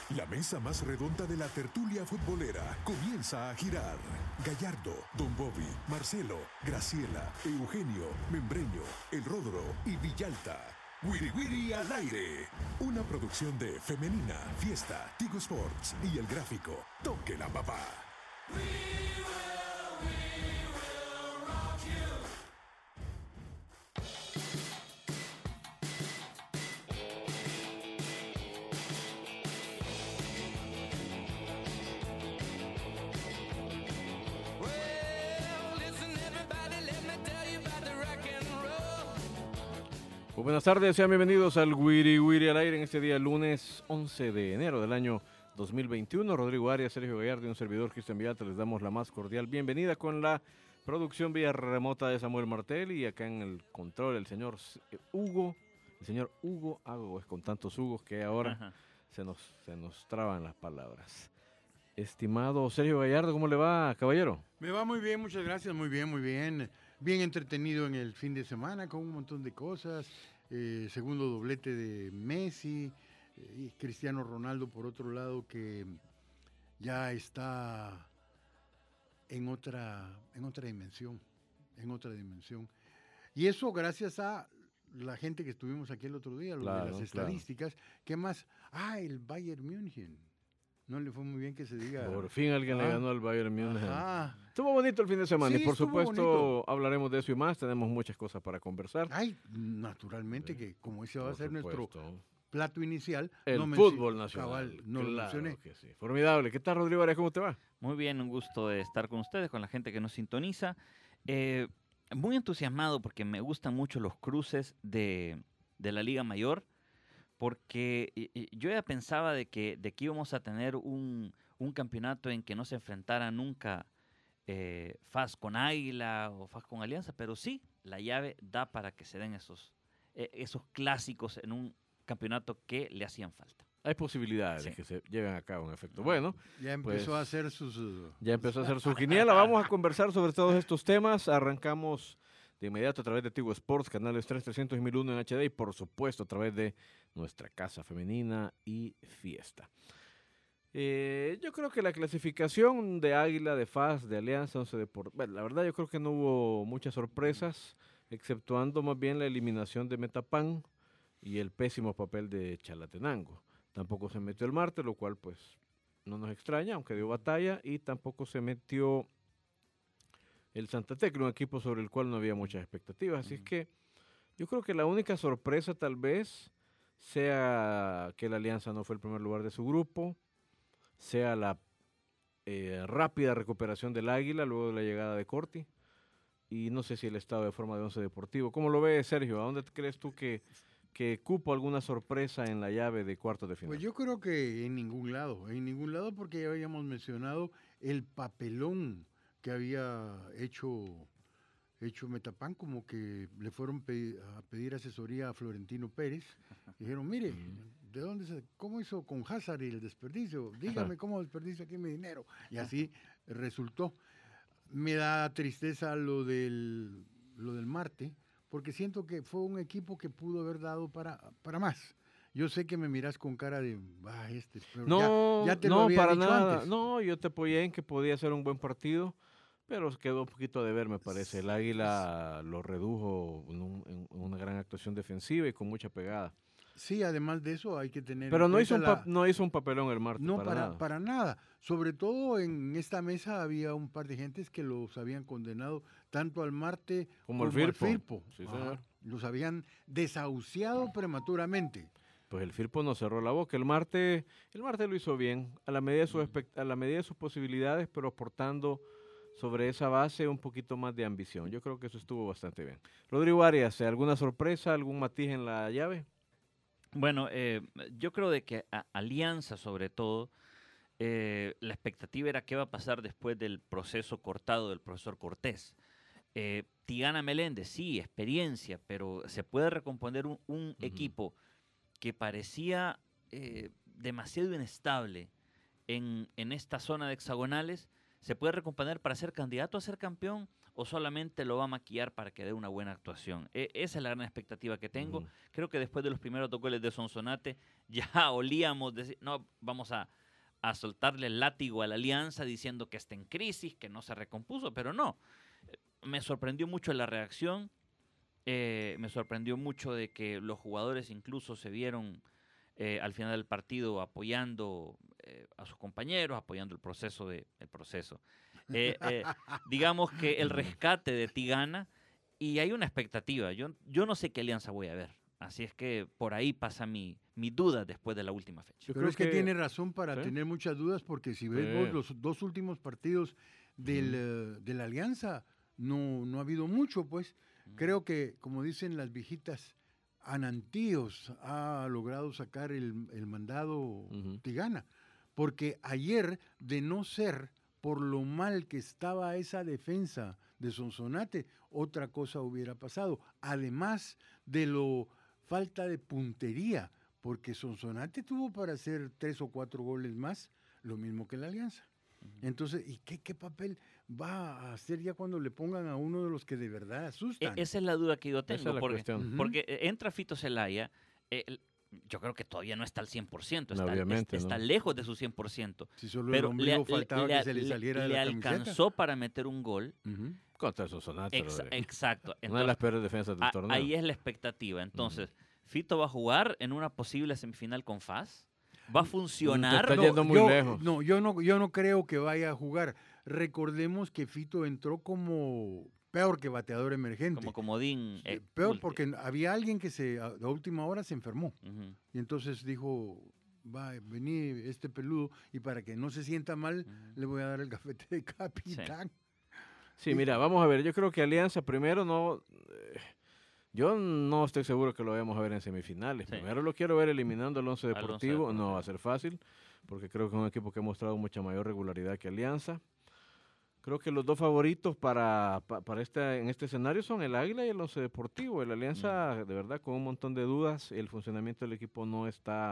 La mesa más redonda de la tertulia futbolera comienza a girar. Gallardo, Don Bobby, Marcelo, Graciela, Eugenio, Membreño, El Rodro y Villalta. Wiri Wiri al aire. Una producción de Femenina, Fiesta, Tigo Sports y El Gráfico. Toque la papá. Buenas tardes, sean bienvenidos al Wiri Wiri al aire en este día lunes 11 de enero del año 2021. Rodrigo Arias, Sergio Gallardo y un servidor Cristian Villalta les damos la más cordial bienvenida con la producción vía remota de Samuel Martel y acá en el control el señor Hugo Hago, es con tantos Hugos que ahora se nos traban las palabras. Estimado Sergio Gallardo, ¿cómo le va, caballero? Me va muy bien, muchas gracias, muy bien, muy bien. Bien entretenido en el fin de semana con un montón de cosas. Segundo doblete de Messi y Cristiano Ronaldo por otro lado que ya está en otra dimensión, Y eso gracias a la gente que estuvimos aquí el otro día, lo de las estadísticas. ¿Qué más? El Bayern München. No le fue muy bien que se diga. Por fin alguien le ganó al Bayern Múnich. Ajá. Estuvo bonito el fin de semana Sí, y por estuvo supuesto bonito. hablaremos de eso y más. Tenemos muchas cosas para conversar. Naturalmente que como ese va a Por ser nuestro supuesto. plato inicial. El fútbol nacional. Cabal, no lo mencioné. Que sí. Formidable. ¿Qué tal, Rodrigo Arias? ¿Cómo te va? Muy bien, un gusto de estar con ustedes, con la gente que nos sintoniza. Muy entusiasmado porque me gustan mucho los cruces de la Liga Mayor, porque yo ya pensaba de que íbamos a tener un campeonato en que no se enfrentara nunca FAS con Águila o FAS con Alianza, pero sí, la llave da para que se den esos clásicos en un campeonato que le hacían falta. Hay posibilidades de que se lleven a cabo, en efecto. Bueno, ya empezó a hacer sus... Ya empezó a hacer su quiniela. Vamos a conversar sobre todos estos temas. Arrancamos de inmediato a través de Tigo Sports, canales 3, 300 y 1001 en HD y por supuesto a través de nuestra casa femenina y Fiesta. Yo creo que la clasificación de Águila, de FAS, de Alianza, bueno, la verdad yo creo que no hubo muchas sorpresas, exceptuando más bien la eliminación de Metapan y el pésimo papel de Chalatenango. Tampoco se metió el Marte, lo cual pues no nos extraña, aunque dio batalla, y tampoco se metió el Santa Tecla, un equipo sobre el cual no había muchas expectativas. Así es que yo creo que la única sorpresa tal vez sea que la Alianza no fue el primer lugar de su grupo, sea la rápida recuperación del Águila luego de la llegada de Corti, y no sé si el estado de forma de Once Deportivo. ¿Cómo lo ves, Sergio? ¿A dónde crees tú que cupo alguna sorpresa en la llave de cuartos de final? Pues yo creo que en ningún lado porque ya habíamos mencionado el papelón que había hecho Metapan, como que le fueron a pedir asesoría a Florentino Pérez. Dijeron, mire, ¿cómo hizo con Hazard y el desperdicio? Dígame cómo desperdicio aquí mi dinero. Y así resultó. Me da tristeza lo del Marte, porque siento que fue un equipo que pudo haber dado para más. Yo sé que me miras con cara de, pero no, ya te lo había para dicho nada. antes. No, yo te apoyé en que podía ser un buen partido, pero quedó un poquito de ver, me parece. El Águila lo redujo en una gran actuación defensiva y con mucha pegada. Sí, además de eso hay que tener... Pero no hizo un papelón el martes. No, nada. para nada. Sobre todo en esta mesa había un par de gentes que los habían condenado tanto al Marte como al Firpo. Sí, señor. Los habían desahuciado prematuramente. Pues el Firpo no cerró la boca. El Marte lo hizo bien, a la medida de sus posibilidades, pero aportando sobre esa base un poquito más de ambición. Yo creo que eso estuvo bastante bien. Rodrigo Arias, ¿alguna sorpresa, algún matiz en la llave? Bueno, yo creo de que Alianza, sobre todo, la expectativa era qué va a pasar después del proceso cortado del profesor Cortés. Tigana Meléndez, sí, experiencia, pero se puede recomponer un equipo que parecía demasiado inestable en esta zona de hexagonales. ¿Se puede recomponer para ser candidato a ser campeón o solamente lo va a maquillar para que dé una buena actuación? Esa es la gran expectativa que tengo. Creo que después de los primeros 2 goles de Sonsonate ya olíamos decir, no, vamos a soltarle el látigo a la Alianza diciendo que está en crisis, que no se recompuso, pero no. Me sorprendió mucho la reacción, me sorprendió mucho de que los jugadores incluso se vieron al final del partido apoyando a sus compañeros, apoyando el proceso. Digamos que el rescate de Tigana, y hay una expectativa. Yo no sé qué Alianza voy a ver. Así es que por ahí pasa mi duda después de la última fecha. Pero es que tiene razón para tener muchas dudas, porque si ves vos los 2 últimos partidos de la Alianza, no ha habido mucho, pues. Creo que, como dicen las viejitas, Anantíos ha logrado sacar el mandado Tigana. Porque ayer, de no ser por lo mal que estaba esa defensa de Sonsonate, otra cosa hubiera pasado. Además de lo falta de puntería, porque Sonsonate tuvo para hacer 3 o 4 goles más, lo mismo que la Alianza. Entonces, ¿y qué papel va a hacer ya cuando le pongan a uno de los que de verdad asustan? Esa es la duda que yo tengo, Esa es la cuestión. porque entra Fito Zelaya, yo creo que todavía no está al 100%, está lejos de su 100%. Si solo el ombligo faltaba que se le saliera de la camiseta. Le alcanzó para meter un gol. Contra Sonsonate. Exacto. Entonces, una de las peores defensas del torneo. Ahí es la expectativa. Entonces, Fito va a jugar en una posible semifinal con FAS. ¿Va a funcionar? Está yendo muy lejos. No, yo no creo que vaya a jugar. Recordemos que Fito entró como peor que bateador emergente. Como comodín. Peor porque había alguien que a última hora se enfermó. Y entonces dijo, va, vení este peludo, y para que no se sienta mal, le voy a dar el gafete de capitán. Sí, mira, vamos a ver. Yo creo que Alianza primero no... Yo no estoy seguro que lo vayamos a ver en semifinales. Sí. Primero lo quiero ver eliminando al Once Deportivo. Deportivo. No va a ser fácil, porque creo que es un equipo que ha mostrado mucha mayor regularidad que Alianza. Creo que los 2 favoritos para en este escenario son el Águila y el Once Deportivo. El Alianza, de verdad, con un montón de dudas. El funcionamiento del equipo no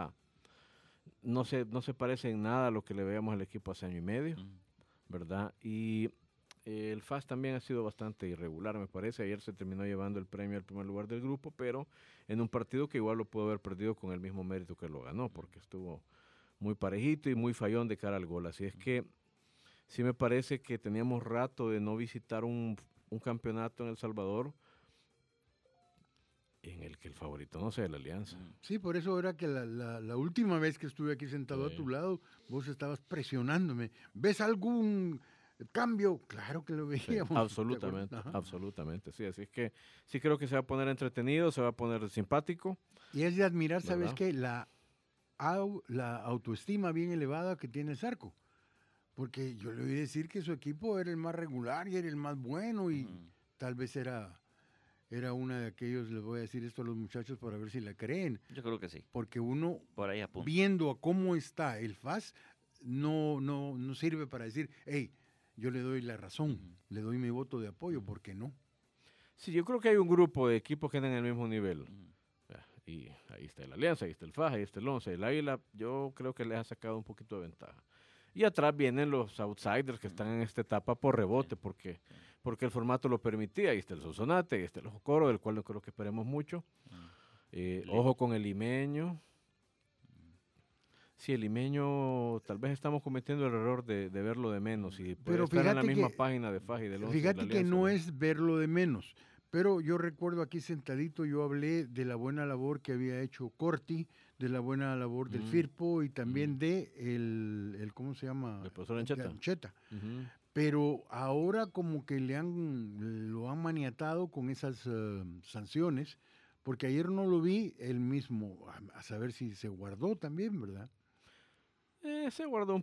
se parece en nada a lo que le veíamos al equipo hace año y medio, ¿verdad? Y el FAS también ha sido bastante irregular, me parece. Ayer se terminó llevando el premio al primer lugar del grupo, pero en un partido que igual lo pudo haber perdido con el mismo mérito que lo ganó, porque estuvo muy parejito y muy fallón de cara al gol. Así es que sí me parece que teníamos rato de no visitar un campeonato en El Salvador en el que el favorito no sea la Alianza. Sí, por eso era que la última vez que estuve aquí sentado a tu lado, vos estabas presionándome. ¿Ves algún cambio? Claro que lo veíamos. Sí, absolutamente, sí. Así es que sí creo que se va a poner entretenido, se va a poner simpático. Y es de admirar, ¿verdad? ¿sabes qué? La autoestima bien elevada que tiene Zarco. Porque yo le oí decir que su equipo era el más regular y era el más bueno, y tal vez era una de aquellos, les voy a decir esto a los muchachos para ver si la creen. Yo creo que sí. Porque uno, por ahí apunta, viendo a cómo está el FAS, no sirve para decir, hey, yo le doy la razón, le doy mi voto de apoyo, ¿por qué no? Sí, yo creo que hay un grupo de equipos que están en el mismo nivel. Y ahí está el Alianza, ahí está el FAS, ahí está el Once. El Águila, yo creo que les ha sacado un poquito de ventaja. Y atrás vienen los outsiders que están en esta etapa por rebote, porque el formato lo permitía. Ahí está el Sonsonate, ahí está el Jocoro, del cual no creo que esperemos mucho. Ojo con el Limeño. Sí, el Limeño, tal vez estamos cometiendo el error de verlo de menos, y puede estar en la misma página de FAS y del Once. Fíjate que no es verlo de menos, pero yo recuerdo aquí sentadito, yo hablé de la buena labor que había hecho Corti, de la buena labor del Firpo, y también de el ¿cómo se llama? El profesor Ancheta. Pero ahora como que lo han maniatado con esas sanciones, porque ayer no lo vi él mismo, a saber si se guardó también, ¿verdad? Se guardó un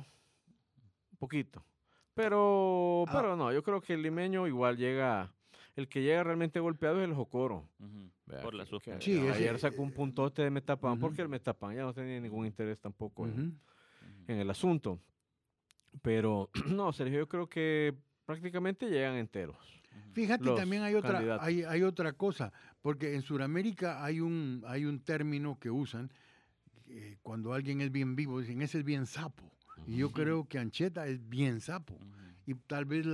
poquito. Pero no, yo creo que el Limeño igual llega. El que llega realmente golpeado es el Jocoro. Por la suspensión. Sí, ayer sacó un puntote de Metapan, porque el Metapan ya no tenía ningún interés tampoco en el asunto. Pero no, Sergio, yo creo que prácticamente llegan enteros. Fíjate, también hay otra cosa, porque en Sudamérica hay un término que usan cuando alguien es bien vivo, dicen, ese es bien sapo. Y yo creo que Ancheta es bien sapo. y tal vez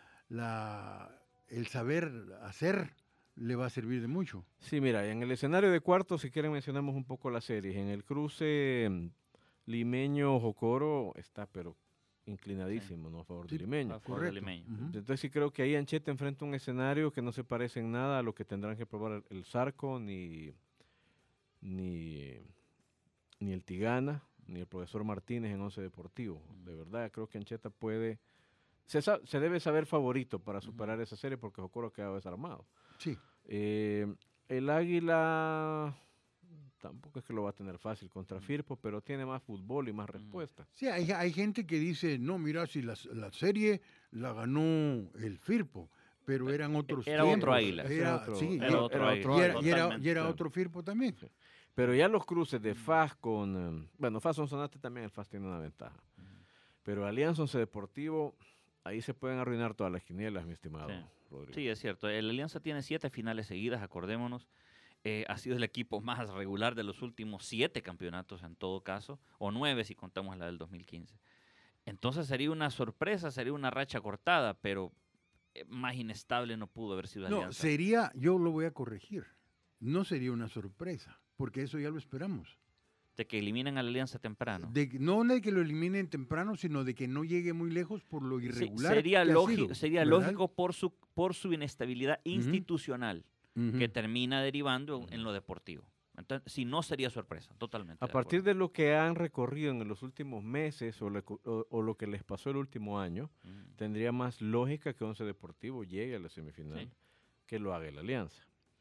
el saber hacer le va a servir de mucho. Sí, mira, en el escenario de cuartos, si quieren mencionamos un poco las series. En el cruce Limeño-Jocoro está, pero inclinadísimo, ¿no? A favor de Limeño. A favor de Correcto. Limeño. Ujú. Entonces sí creo que ahí Ancheta enfrenta un escenario que no se parece en nada a lo que tendrán que probar el Zarco, ni el Tigana, ni el profesor Martínez en Once Deportivo. De verdad, creo que Ancheta puede... Se debe saber favorito para superar esa serie porque Jocoro ha quedado desarmado. Sí. El Águila tampoco es que lo va a tener fácil contra Firpo, pero tiene más fútbol y más respuestas. Sí, hay gente que dice, no, mira, si la serie la ganó el Firpo, pero eran otros Era tiempos. otro Águila. Sí, Era otro Águila. y era claro. otro Firpo también. Sí. Pero ya los cruces de FAS con... bueno, FAS Sonsonate también, el FAS tiene una ventaja. Pero Alianza Once Deportivo, ahí se pueden arruinar todas las quinielas, mi estimado Rodrigo. Sí, es cierto. El Alianza tiene 7 finales seguidas, acordémonos. Ha sido el equipo más regular de los últimos 7 campeonatos en todo caso, o 9 si contamos la del 2015. Entonces sería una sorpresa, sería una racha cortada, pero más inestable no pudo haber sido No, Alianza. yo lo voy a corregir, no sería una sorpresa, porque eso ya lo esperamos. De que eliminen a la Alianza temprano. No de que lo eliminen temprano, sino de que no llegue muy lejos por lo Sí, irregular. sería que ha lógico, sido, sería ¿verdad? lógico por su inestabilidad institucional, Ujú. que termina derivando en lo deportivo. Entonces, si no sería sorpresa, totalmente. A partir de lo que han recorrido en los últimos meses o lo que les pasó el último año, tendría más lógica que Once Deportivo llegue a la semifinal Sí. que lo haga la Alianza.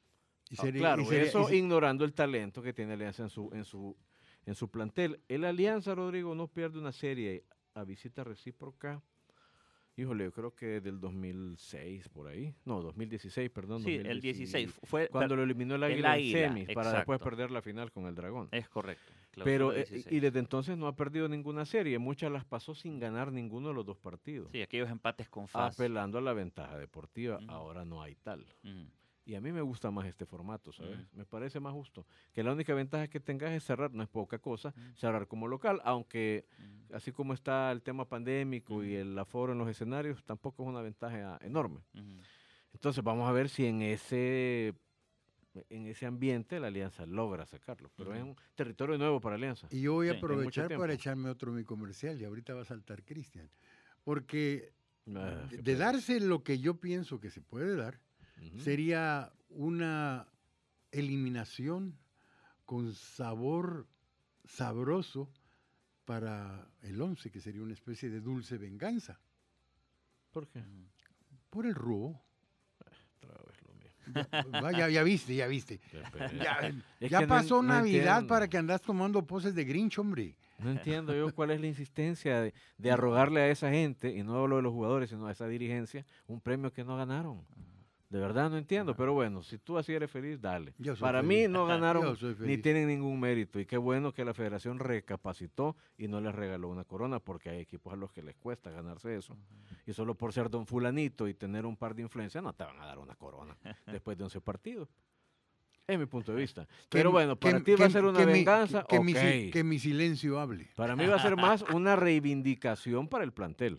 Y Eso ignorando el talento que tiene Alianza en su plantel. El Alianza, Rodrigo, no pierde una serie a visita recíproca. Híjole, yo creo que del 2006 por ahí. No, 2016, perdón. Sí, el 16 fue Cuando lo eliminó el Águila en semis para después exacto. perder la final con el Dragón. Es correcto. Pero, clausura 16. y desde entonces no ha perdido ninguna serie. Muchas las pasó sin ganar ninguno de los dos partidos. Sí, aquellos empates con FAS. Apelando a la ventaja deportiva. Ujú. Ahora no hay tal. Ujú. Y a mí me gusta más este formato, ¿sabes? Ujú. Me parece más justo. Que la única ventaja que tengas es cerrar, no es poca cosa, cerrar como local, aunque así como está el tema pandémico y el aforo en los escenarios, tampoco es una ventaja enorme. Ujú. Entonces vamos a ver si en ese ambiente la Alianza logra sacarlo. Pero es un territorio nuevo para Alianza. Y yo voy a Sí, en mucho aprovechar tiempo. para echarme otro mi comercial y ahorita va a saltar Cristian. Porque Qué de pena. darse lo que yo pienso que se puede dar, Ujú. sería una eliminación con sabor sabroso para el 11, que sería una especie de dulce venganza ¿Por qué? por el robo. Otra vez lo mismo. Ya viste. Qué pena. Ya, Es ya que no pasó no Navidad entiendo. para que andas tomando poses de Grinch, hombre. No entiendo yo cuál es la insistencia de arrogarle a esa gente, y no hablo de los jugadores, sino a esa dirigencia, un premio que no ganaron. De verdad no entiendo, pero bueno, si tú así eres feliz, dale. Yo soy Para feliz. mí no ganaron Yo soy ni feliz. tienen ningún mérito, y qué bueno que la federación recapacitó y no les regaló una corona, porque hay equipos a los que les cuesta ganarse eso. Y solo por ser don fulanito y tener un par de influencias no te van a dar una corona después de 11 partidos. Es mi punto de vista. Pero bueno, para ti va a ser una venganza, ok. Que mi silencio hable. Para mí va a ser más una reivindicación para el plantel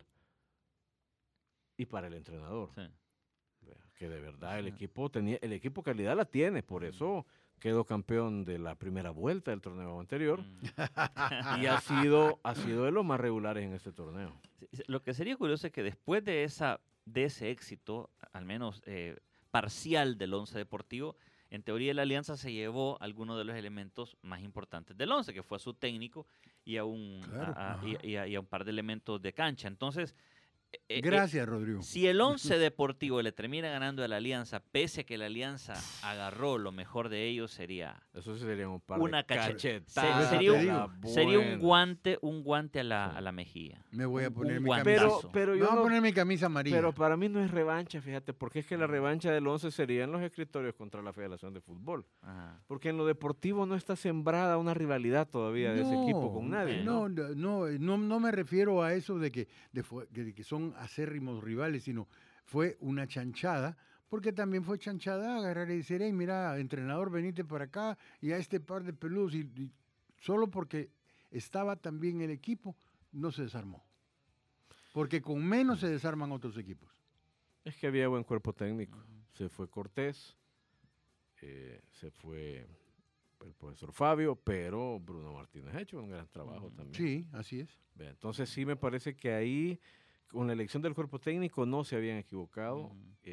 y para el entrenador. Sí. Que de verdad el equipo calidad la tiene, por eso quedó campeón de la primera vuelta del torneo anterior y ha sido de los más regulares en este torneo. Sí, lo que sería curioso es que después de ese éxito, al menos parcial del Once Deportivo, en teoría la Alianza se llevó algunos de los elementos más importantes del Once, que fue a su técnico y a un par de elementos de cancha. Entonces, Gracias, Rodrigo. si el Once Deportivo le termina ganando a la Alianza, pese a que la Alianza agarró lo mejor de ellos, sería Eso sí sería un par una de sería cachetadas. Te un guante a la mejilla. Me voy a Un poner mi guantazo. camisa. Pero Me yo voy a no, poner mi camisa amarilla. pero para mí no es revancha, fíjate, porque es que la revancha del 11 sería en los escritorios contra la Federación de Fútbol. Ajá. Porque en lo deportivo no está sembrada una rivalidad todavía de ese equipo con nadie. ¿no? No me refiero a eso de que son acérrimos rivales, sino fue una chanchada, porque también fue chanchada agarrar y decir, hey, mira, entrenador, venite para acá, y a este par de peludos, y solo porque estaba también el equipo, no se desarmó. porque con menos se desarman otros equipos. Es que había buen cuerpo técnico. Se fue Cortés, se fue el profesor Fabio, pero Bruno Martínez ha hecho un gran trabajo también. Sí, así es. Vea, entonces sí me parece que ahí, con la elección del cuerpo técnico, no se habían equivocado.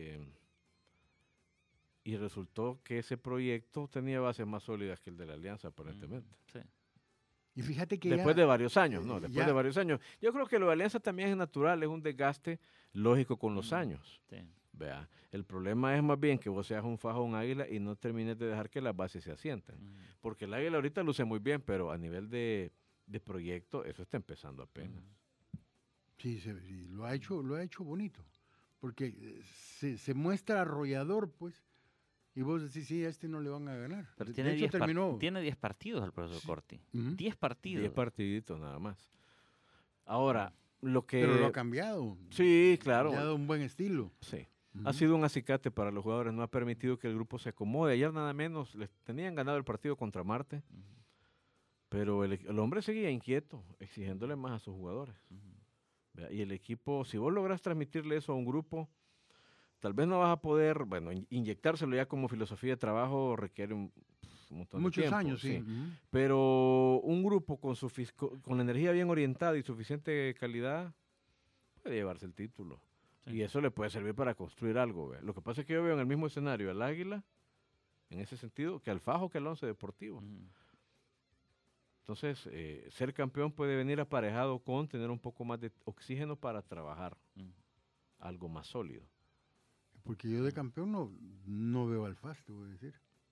Y resultó que ese proyecto tenía bases más sólidas que el de la Alianza, aparentemente. Sí. Y fíjate que Después ya, de varios años, ¿no? Después ya- de varios años. Yo creo que lo de Alianza también es natural, es un desgaste lógico con los años. Sí. Vea, el problema es más bien que vos seas un fajo, un águila y no termines de dejar que las bases se asienten. Porque el águila ahorita luce muy bien, pero a nivel de proyecto, eso está empezando apenas. sí, sí, lo ha hecho bonito, porque se muestra arrollador, pues, y vos decís, sí, a este no le van a ganar. Pero De tiene hecho, 10 terminó. tiene 10 partidos el profesor Corti. Ujú. 10 partidos. 10 partiditos nada más. Ahora, lo que... Pero lo ha cambiado. Sí, claro. Le ha dado un buen estilo. Sí. Ujú. Ha sido un acicate para los jugadores, no ha permitido que el grupo se acomode. Ayer nada menos les tenían ganado el partido contra Marte, pero el hombre seguía inquieto, exigiéndole más a sus jugadores. Vea, y el equipo, si vos logras transmitirle eso a un grupo, tal vez no vas a poder, bueno, inyectárselo ya como filosofía de trabajo requiere un montón de Muchos tiempo, años, sí. Ujú. Pero un grupo con la energía bien orientada y suficiente calidad puede llevarse el título. Sí. Y eso le puede servir para construir algo. ¿Ve? Lo que pasa es que yo veo en el mismo escenario al Águila, en ese sentido, que al Fajo, que al Once Deportivo. Entonces, ser campeón puede venir aparejado con tener un poco más de oxígeno para trabajar algo más sólido. Porque yo de campeón no veo al FAS, te voy a decir.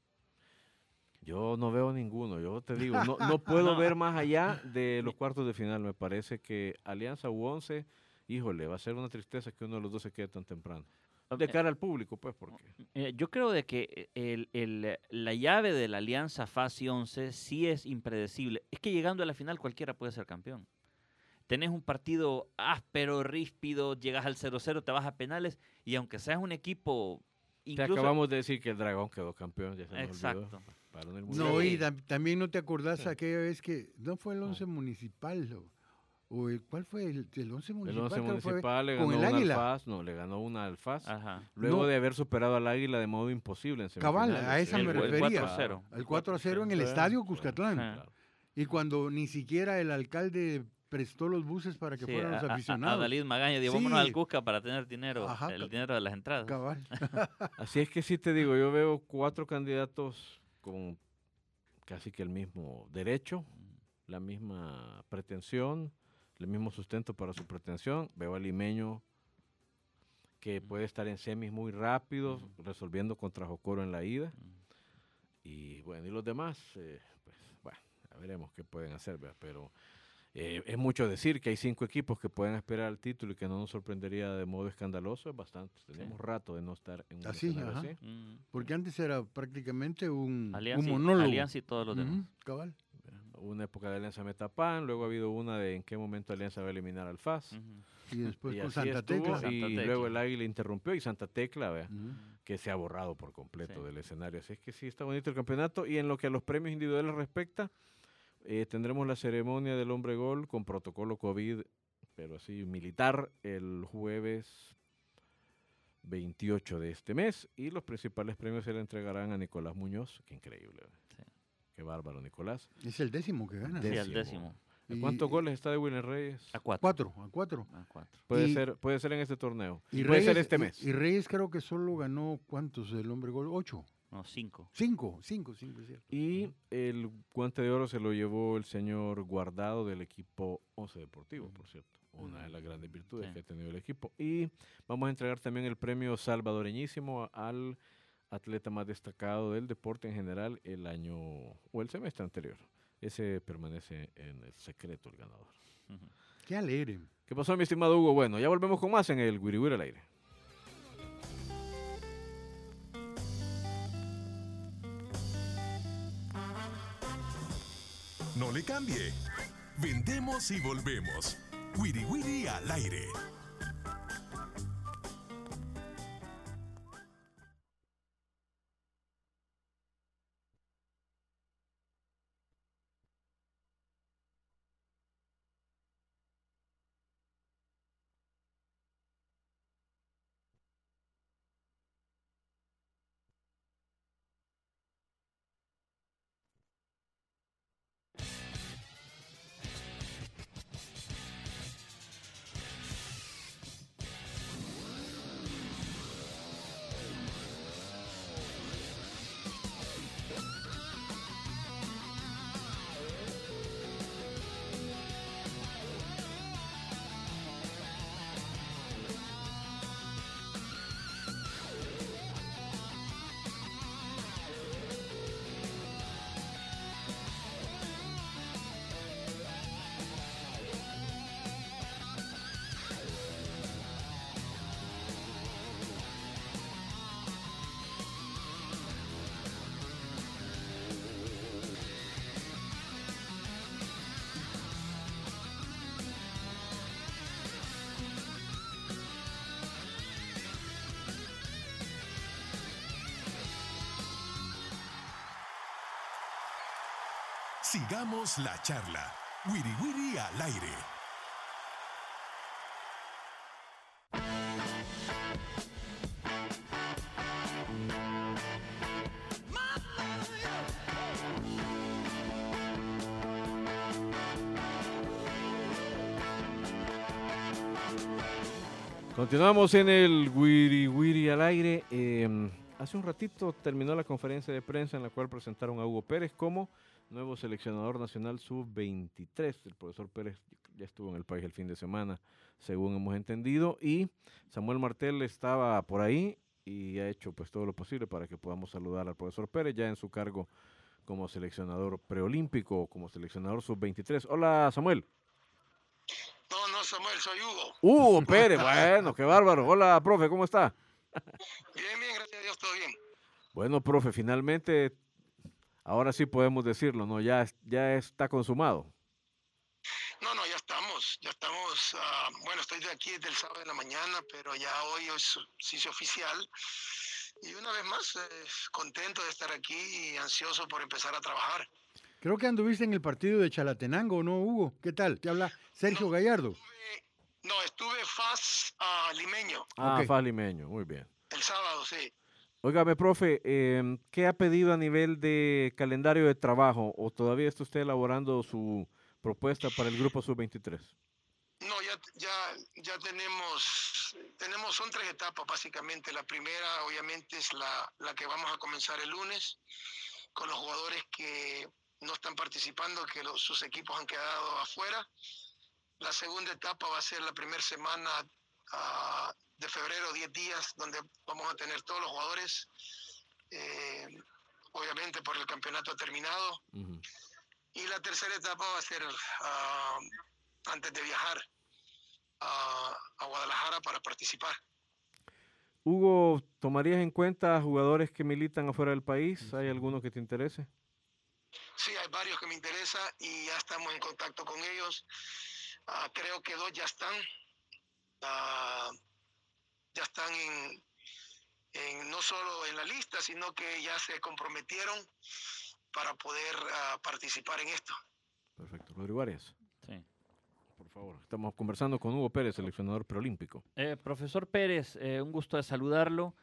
Yo no veo ninguno, yo te digo, no puedo ver más allá de los cuartos de final. Me parece que Alianza u Once, híjole, va a ser una tristeza que uno de los dos se quede tan temprano. De cara al público, pues, porque... Yo creo de que la llave de la Alianza FAS y 11 sí es impredecible. Es que llegando a la final cualquiera puede ser campeón. Tenés un partido áspero, ríspido, llegas al 0-0, te vas a penales y aunque seas un equipo... Te acabamos de decir que el Dragón quedó campeón, ya se nos Exacto. olvidó. Paró en el Mundial. No, y también no te acordás Sí. aquella vez que no fue el 11 municipal, ¿cuál fue el 11 municipal? El 11 Creo que fue municipal le con ganó el una al Águila. FAS, no, le ganó una al FAS, Ajá. luego No. de haber superado al Águila de modo imposible en Cabal, semifinales. a esa El- me el refería. 4-0. Al 4-0 en el Claro, estadio claro, Cuscatlán. Ajá. Y cuando ni siquiera el alcalde prestó los buses para que Sí, fueran los a aficionados. Dalid Magaña, digo, vámonos Sí. al Cusca para tener dinero, Ajá, el dinero de las entradas. Cabal. Así es que sí te digo, yo veo 4 candidatos con casi que el mismo derecho, la misma pretensión, el mismo sustento para su pretensión. Veo al limeño que puede estar en semis muy rápido, resolviendo contra Jocoro en la ida. Y bueno, y los demás, pues bueno, ya veremos qué pueden hacer, ¿verdad? Pero es mucho decir que hay 5 equipos que pueden aspirar al título y que no nos sorprendería de modo escandaloso, es bastante. Tenemos rato de no estar en un Así, escenario ajá. así. Porque antes era prácticamente un Alianza, monólogo. Alianza y todos los demás. Ujú, cabal. Hubo una época de Alianza Metapán, luego ha habido una de en qué momento Alianza va a eliminar al FAS. Y después Y con así Santa estuvo, Tecla. Santa y Tecla. luego el Águila interrumpió y Santa Tecla, vea, Ujú. que se ha borrado por completo Sí. del escenario. Así es que sí, está bonito el campeonato. Y en lo que a los premios individuales respecta, tendremos la ceremonia del hombre gol con protocolo COVID, pero así militar, el jueves 28 de este mes. Y los principales premios se le entregarán a Nicolás Muñoz. Qué increíble, ¿verdad? Sí. Qué bárbaro, Nicolás. Es el 10º que gana. Sí, al Décimo. décimo. ¿A Y- cuántos goles está de William Reyes? A 4. 4. A 4. Puede ser en este torneo. Y Puede ser Reyes- este mes. Y Reyes creo que solo ganó, ¿cuántos el hombre gol? 8. No, 5. 5, es cierto. Y el guante de oro se lo llevó el señor Guardado del equipo Once Deportivo, por cierto. Una de las grandes virtudes Sí. que ha tenido el equipo. Y vamos a entregar también el premio salvadoreñísimo al atleta más destacado del deporte en general el año o el semestre anterior. Ese permanece en el secreto, el ganador. Qué alegre. ¿Qué pasó, mi estimado Hugo? Bueno, ya volvemos con más en el Wiri Wiri al aire. No le cambie. Vendemos y volvemos. Wiri Wiri al aire. Sigamos la charla. Wiri Wiri al aire. Continuamos en el Wiri Wiri al aire. Hace un ratito terminó la conferencia de prensa en la cual presentaron a Hugo Pérez como nuevo seleccionador nacional sub-23. El profesor Pérez ya estuvo en el país el fin de semana, según hemos entendido, y Samuel Martel estaba por ahí y ha hecho pues todo lo posible para que podamos saludar al profesor Pérez ya en su cargo como seleccionador preolímpico, como seleccionador sub-23. Hola, Samuel. No, Samuel, soy Hugo. Hugo Pérez, bueno, qué bárbaro. Hola, profe, ¿cómo está? Bien, gracias a Dios, todo bien. Bueno, profe, finalmente, ahora sí podemos decirlo, ¿no? Ya está consumado. No, ya estamos, bueno, estoy de aquí desde el sábado de la mañana, pero ya hoy sí es oficial. Y una vez más, contento de estar aquí y ansioso por empezar a trabajar. Creo que anduviste en el partido de Chalatenango, ¿no, Hugo? ¿Qué tal? Te habla Sergio Gallardo. Estuve FAS limeño. Okay. FAS limeño, muy bien. El sábado, sí. Óigame, profe, ¿qué ha pedido a nivel de calendario de trabajo? ¿O todavía está usted elaborando su propuesta para el grupo sub-23? No, ya tenemos, son 3 etapas básicamente. La primera obviamente es la que vamos a comenzar el lunes, con los jugadores que no están participando, que sus equipos han quedado afuera. La segunda etapa va a ser la primera semana de febrero, 10 días, donde vamos a tener todos los jugadores, obviamente por el campeonato terminado. Uh-huh. Y la tercera etapa va a ser antes de viajar a Guadalajara para participar. Hugo, ¿tomarías en cuenta jugadores que militan afuera del país? ¿Hay alguno que te interese? Sí, hay varios que me interesan y ya estamos en contacto con ellos. Creo que 2 ya están. Ya están no solo en la lista, sino que ya se comprometieron para poder participar en esto. Perfecto. Rodrigo Arias. Sí. Por favor, estamos conversando con Hugo Pérez, seleccionador preolímpico. Profesor Pérez, un gusto de saludarlo.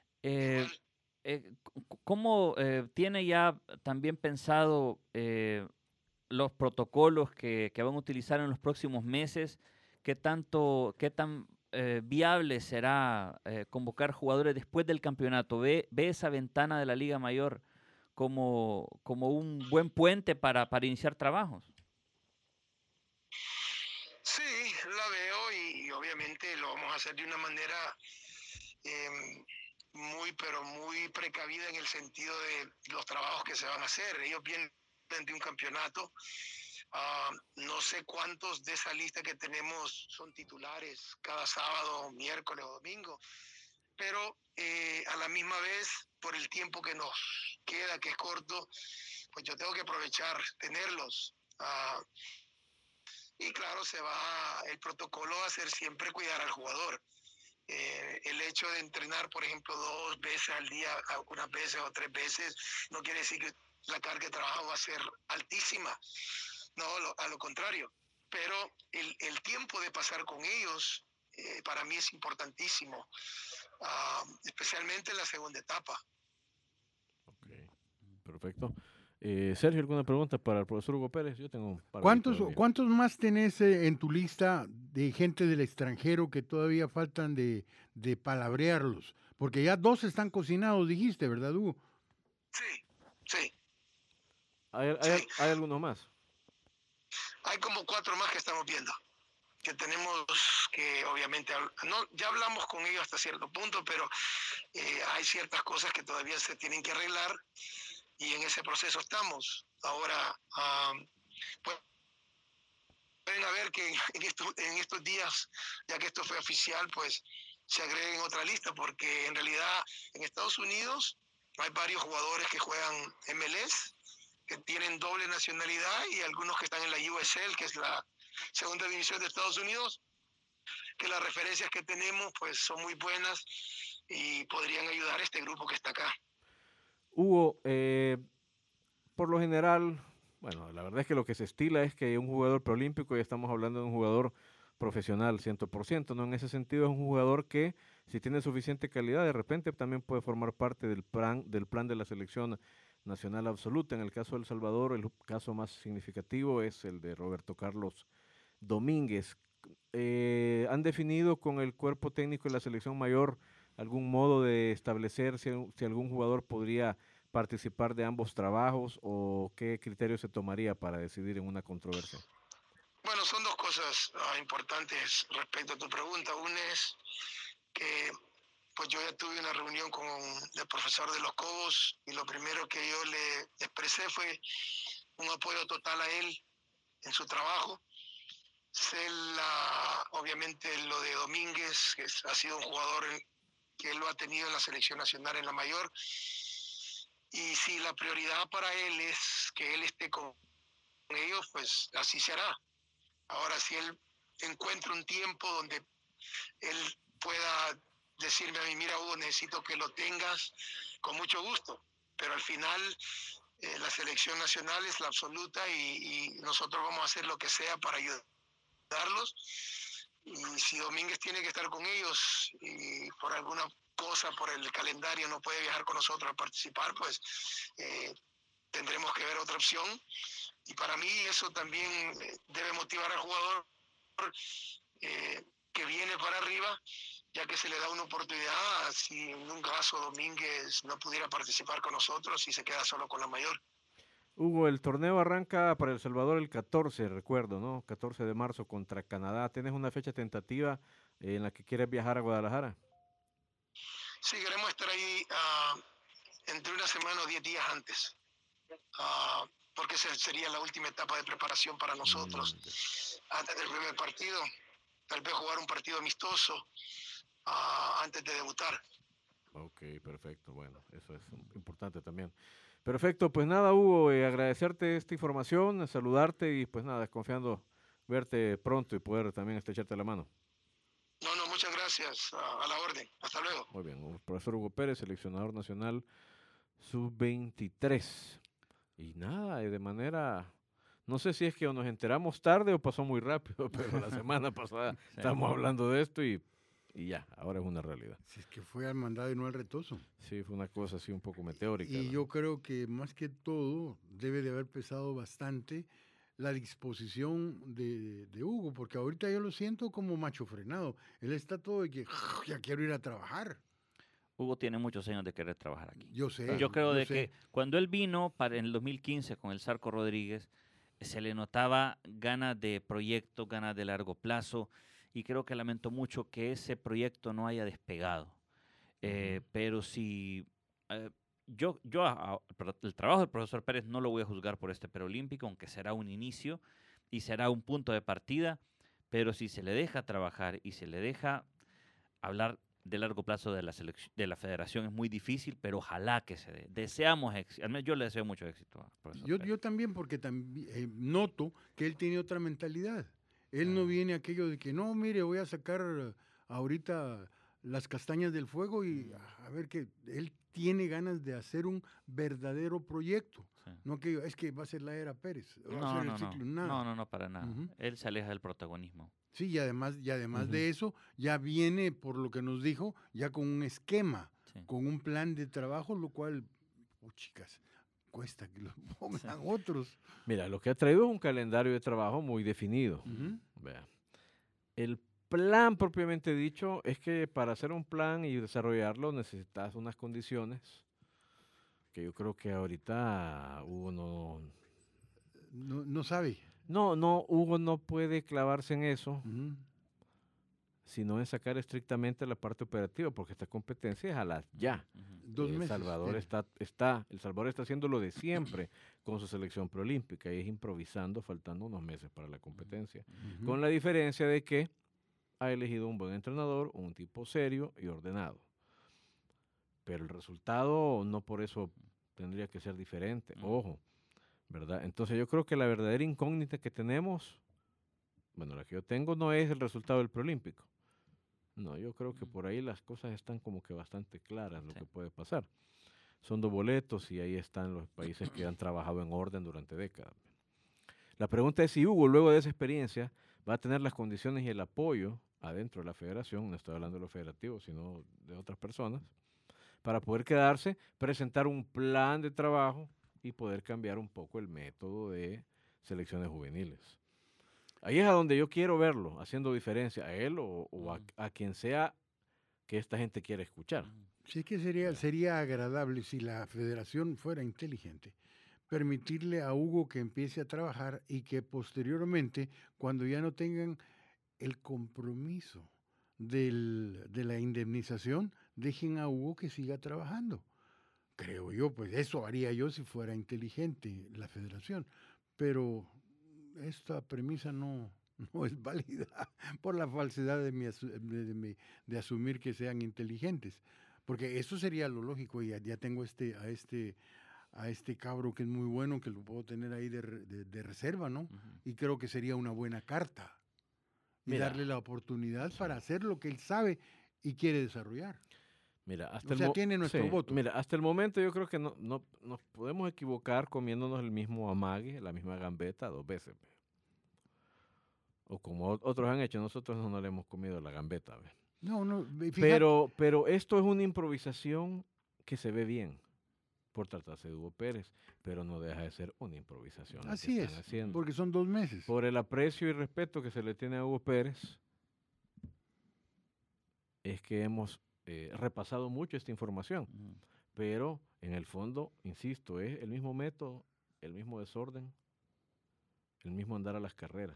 ¿Cómo tiene ya también pensado los protocolos que van a utilizar en los próximos meses? ¿Qué tan viable será convocar jugadores después del campeonato? ¿Ve esa ventana de la Liga Mayor como un buen puente para iniciar trabajos? Sí, la veo y obviamente lo vamos a hacer de una manera pero muy precavida en el sentido de los trabajos que se van a hacer. Ellos vienen de un campeonato. No sé cuántos de esa lista que tenemos son titulares cada sábado, miércoles o domingo, pero a la misma vez, por el tiempo que nos queda, que es corto, pues yo tengo que aprovechar, tenerlos. Y claro, el protocolo va a ser siempre cuidar al jugador. El hecho de entrenar, por ejemplo, 2 veces al día, algunas veces o 3 veces, no quiere decir que la carga de trabajo va a ser altísima. No, a lo contrario. Pero el tiempo de pasar con ellos para mí es importantísimo, especialmente en la segunda etapa. Ok, perfecto. Sergio, ¿alguna pregunta para el profesor Hugo Pérez? Yo tengo un par. ¿Cuántos más tenés en tu lista de gente del extranjero que todavía faltan de palabrearlos? Porque ya 2 están cocinados, dijiste, ¿verdad, Hugo? Sí. ¿Hay algunos más? Hay como 4 más que estamos viendo, que tenemos que obviamente, ya hablamos con ellos hasta cierto punto, pero hay ciertas cosas que todavía se tienen que arreglar y en ese proceso estamos. Ahora, pues, pueden haber que en estos días, ya que esto fue oficial, pues se agreguen otra lista, porque en realidad en Estados Unidos hay varios jugadores que juegan MLS, que tienen doble nacionalidad, y algunos que están en la USL, que es la segunda división de Estados Unidos, que las referencias que tenemos pues son muy buenas y podrían ayudar a este grupo que está acá. Hugo, por lo general, Bueno, la verdad es que lo que se estila es que un jugador preolímpico, ya estamos hablando de un jugador profesional 100%, ¿no? En ese sentido es un jugador que, si tiene suficiente calidad, de repente también puede formar parte del plan de la selección nacional absoluta. En el caso de El Salvador, el caso más significativo es el de Roberto Carlos Domínguez. ¿Han definido con el cuerpo técnico de la selección mayor algún modo de establecer si algún jugador podría participar de ambos trabajos o qué criterio se tomaría para decidir en una controversia? Bueno, son dos cosas importantes respecto a tu pregunta. Una es que pues yo ya tuve una reunión con el profesor de Los Cobos y lo primero que yo le expresé fue un apoyo total a él en su trabajo. Sé obviamente lo de Domínguez, que ha sido un jugador que él lo ha tenido en la selección nacional en la mayor. Y si la prioridad para él es que él esté con ellos, pues así será. Ahora, si él encuentra un tiempo donde él pueda decirme a mí, mira Hugo, necesito que lo tengas, con mucho gusto. Pero al final la selección nacional es la absoluta y nosotros vamos a hacer lo que sea para ayudarlos. Y si Domínguez tiene que estar con ellos y por alguna cosa, por el calendario, no puede viajar con nosotros a participar, pues tendremos que ver otra opción. Y para mí eso también debe motivar al jugador que viene para arriba, ya que se le da una oportunidad si en un caso Domínguez no pudiera participar con nosotros y se queda solo con la mayor. Hugo, el torneo arranca para El Salvador el 14, recuerdo, ¿no? 14 de marzo contra Canadá. ¿Tienes una fecha tentativa en la que quieres viajar a Guadalajara? Sí, queremos estar ahí entre una semana o 10 días antes, porque esa sería la última etapa de preparación para nosotros. Antes del primer partido, tal vez jugar un partido amistoso antes de debutar. Ok, perfecto. Bueno, eso es importante también. Perfecto, pues nada, Hugo, agradecerte esta información, saludarte y pues nada, confiando verte pronto y poder también estrecharte la mano. No, muchas gracias, a la orden. Hasta luego. Muy bien, el profesor Hugo Pérez, seleccionador nacional sub-23. Y nada, de manera, no sé si es que nos enteramos tarde o pasó muy rápido, pero la semana pasada Sí. estamos hablando de esto y ya, ahora es una realidad. Si es que fue al mandado y no al retoso. Sí, fue una cosa así un poco meteórica. Y ¿no? yo creo que más que todo debe de haber pesado bastante la disposición de Hugo, porque ahorita yo lo siento como macho frenado. Él está todo de que ya quiero ir a trabajar. Hugo tiene muchos años de querer trabajar aquí. Yo sé. Yo creo de sé. que cuando él vino en el 2015 con el Zarco Rodríguez, se le notaba ganas de proyecto, ganas de largo plazo, y creo que lamento mucho que ese proyecto no haya despegado. Pero si el trabajo del profesor Pérez no lo voy a juzgar por este preolímpico, aunque será un inicio y será un punto de partida, pero si se le deja trabajar y se le deja hablar de largo plazo de la federación es muy difícil, pero ojalá que se dé. Deseamos éxito, al menos yo le deseo mucho éxito al profesor Pérez. Yo también, porque también noto que él tiene otra mentalidad. Él no viene aquello de que, no, mire, voy a sacar ahorita las castañas del fuego y a ver que él tiene ganas de hacer un verdadero proyecto. Sí. No que es que va a ser la era Pérez, va a ser el ciclo, nada. No, para nada. Él se aleja del protagonismo. Sí, y además de eso, ya viene, por lo que nos dijo, ya con un esquema, con un plan de trabajo, lo cual, chicas, cuesta que lo pongan otros. Mira, lo que ha traído es un calendario de trabajo muy definido. Vea. El plan propiamente dicho es que para hacer un plan y desarrollarlo necesitas unas condiciones que yo creo que ahorita Hugo no sabe. No, Hugo no puede clavarse en eso, sino en sacar estrictamente la parte operativa, porque esta competencia es a las ya. 2 meses. El Salvador está haciendo lo de siempre con su selección preolímpica y es improvisando, faltando unos meses para la competencia. Con la diferencia de que ha elegido un buen entrenador, un tipo serio y ordenado. Pero el resultado no por eso tendría que ser diferente. Ojo. ¿Verdad? Entonces yo creo que la verdadera incógnita que tenemos, bueno, la que yo tengo no es el resultado del preolímpico. No, yo creo que por ahí las cosas están como que bastante claras lo que puede pasar. Son 2 boletos y ahí están los países que han trabajado en orden durante décadas. La pregunta es si Hugo, luego de esa experiencia, va a tener las condiciones y el apoyo adentro de la federación, no estoy hablando de los federativos, sino de otras personas, para poder quedarse, presentar un plan de trabajo y poder cambiar un poco el método de selecciones juveniles. Ahí es a donde yo quiero verlo, haciendo diferencia a él o a quien sea que esta gente quiera escuchar. Sí que sería agradable si la federación fuera inteligente, permitirle a Hugo que empiece a trabajar y que posteriormente, cuando ya no tengan el compromiso de la indemnización, dejen a Hugo que siga trabajando. Creo yo, pues eso haría yo si fuera inteligente la federación. Pero esta premisa no es válida por la falsedad de asumir que sean inteligentes. Porque eso sería lo lógico, y ya tengo a este cabro que es muy bueno, que lo puedo tener ahí de reserva, ¿no? Y creo que sería una buena carta. Y Mira, darle la oportunidad para hacer lo que él sabe y quiere desarrollar. Mira, Tiene nuestro voto. Mira, hasta el momento yo creo que no nos podemos equivocar comiéndonos el mismo amague, la misma gambeta 2 veces. Ve. O como otros han hecho, nosotros no le hemos comido la gambeta. Ve. No, fíjate. Pero esto es una improvisación que se ve bien por tratarse de Hugo Pérez, pero no deja de ser una improvisación. Así es, porque son 2 meses. Por el aprecio y respeto que se le tiene a Hugo Pérez, es que hemos repasado mucho esta información, pero en el fondo, insisto, es el mismo método, el mismo desorden, el mismo andar a las carreras.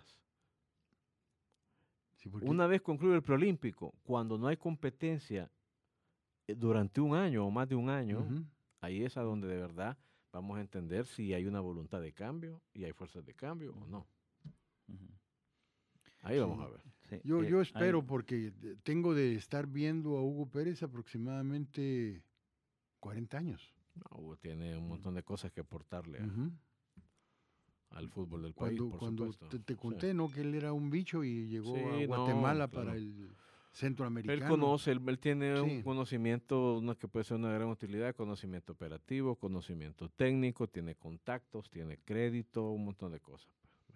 Sí, Una vez concluye el preolímpico, cuando no hay competencia durante un año o más de un año, ahí es a donde de verdad vamos a entender si hay una voluntad de cambio y hay fuerzas de cambio o no. Ahí vamos a ver. Sí. Yo espero, porque tengo de estar viendo a Hugo Pérez aproximadamente 40 años. No, Hugo tiene un montón de cosas que aportarle al fútbol del país, por cuando supuesto. te conté, ¿no? Que él era un bicho y llegó Sí, a Guatemala claro. para el centroamericano. Él conoce, él tiene Sí. un conocimiento que puede ser una gran utilidad, conocimiento operativo, conocimiento técnico, tiene contactos, tiene crédito, un montón de cosas.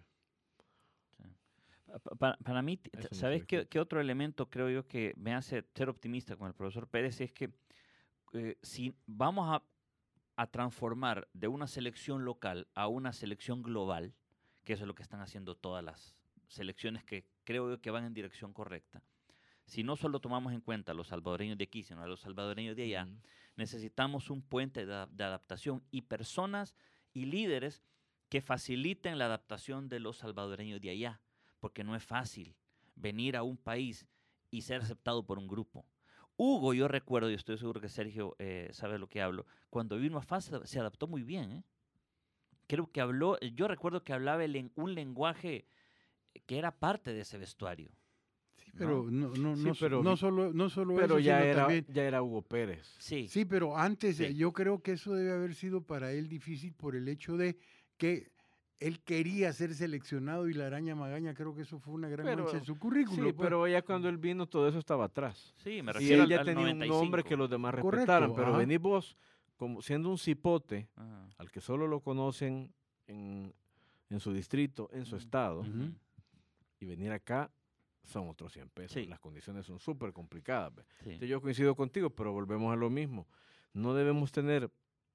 Para mí, Eso no ¿sabes se qué otro elemento creo yo que me hace ser optimista con el profesor Pérez? Es que si vamos a transformar de una selección local a una selección global, que eso es lo que están haciendo todas las selecciones que creo yo que van en dirección correcta, si no solo tomamos en cuenta a los salvadoreños de aquí, sino a los salvadoreños de allá, necesitamos un puente de adaptación y personas y líderes que faciliten la adaptación de los salvadoreños de allá, porque no es fácil venir a un país y ser aceptado por un grupo. Hugo, yo recuerdo, y estoy seguro que Sergio sabe lo que hablo, cuando vino a FAS se adaptó muy bien, ¿eh? Creo que yo recuerdo que hablaba un lenguaje que era parte de ese vestuario. Sí, pero pero no solo Pero eso, ya sino también. ya era Hugo Pérez. Sí, pero antes Sí. yo creo que eso debe haber sido para él difícil por el hecho de que él quería ser seleccionado y la araña magaña, creo que eso fue una gran mancha en su currículum. Sí, pero ya cuando él vino todo eso estaba atrás. Sí, me Y refiero él ya al tenía 95. un nombre que los demás Correcto, respetaran, pero ajá. venís vos como siendo un cipote, Ajá. al que solo lo conocen en su distrito, en su estado, Ujú. y venir acá son otros 100 pesos. Sí. Las condiciones son súper complicadas. Ve. Sí. Entonces, yo coincido contigo, pero volvemos a lo mismo. No debemos tener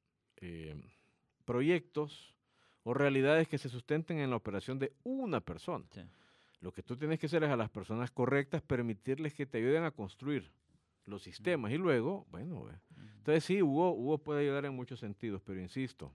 proyectos o realidades que se sustenten en la operación de una persona. Sí. Lo que tú tienes que hacer es a las personas correctas permitirles que te ayuden a construir los sistemas y luego, bueno, ve. Entonces sí, Hugo puede ayudar en muchos sentidos, pero insisto,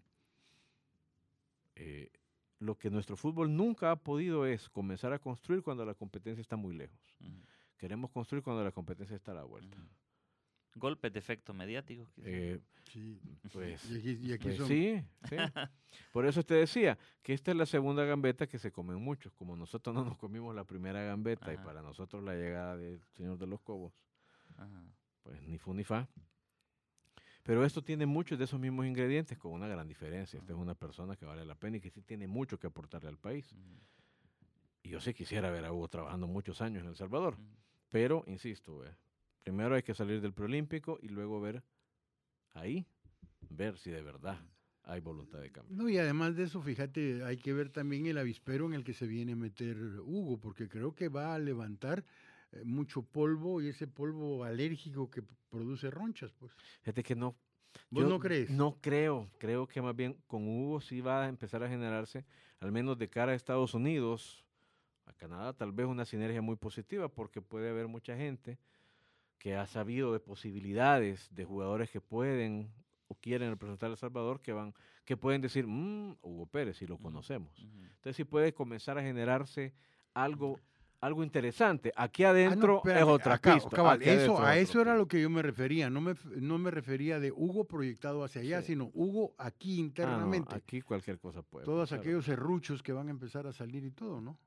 lo que nuestro fútbol nunca ha podido es comenzar a construir cuando la competencia está muy lejos. Queremos construir cuando la competencia está a la vuelta. Golpes de efecto mediático. Sí. Pues, Y aquí pues son. sí. Por eso te decía que esta es la segunda gambeta que se comen muchos. Como nosotros no nos comimos la primera gambeta y Ajá. para nosotros la llegada del Señor de los Cobos, Ajá. pues ni fu ni fa. Pero esto tiene muchos de esos mismos ingredientes con una gran diferencia. Esta es una persona que vale la pena y que sí tiene mucho que aportarle al país. Y yo sí quisiera ver a Hugo trabajando muchos años en El Salvador. Pero, insisto, primero hay que salir del preolímpico y luego ver ahí, ver si de verdad hay voluntad de cambio. No, y además de eso, fíjate, hay que ver también el avispero en el que se viene a meter Hugo, porque creo que va a levantar mucho polvo y ese polvo alérgico que produce ronchas, pues. Fíjate que no. ¿Vos no crees? No creo que más bien con Hugo sí va a empezar a generarse, al menos de cara a Estados Unidos, a Canadá, tal vez una sinergia muy positiva, porque puede haber mucha gente que ha sabido de posibilidades de jugadores que pueden o quieren representar a El Salvador, que pueden decir, Hugo Pérez, si lo conocemos. Entonces sí puede comenzar a generarse algo interesante. Aquí adentro espérame, es otra pista. cabal, Aquí adentro a es eso otra era pista. lo que yo me refería. No me refería de Hugo proyectado hacia allá, Sí. sino Hugo aquí No, internamente. aquí cualquier cosa puede Todos pasar. aquellos serruchos que van a empezar a salir y todo, ¿no?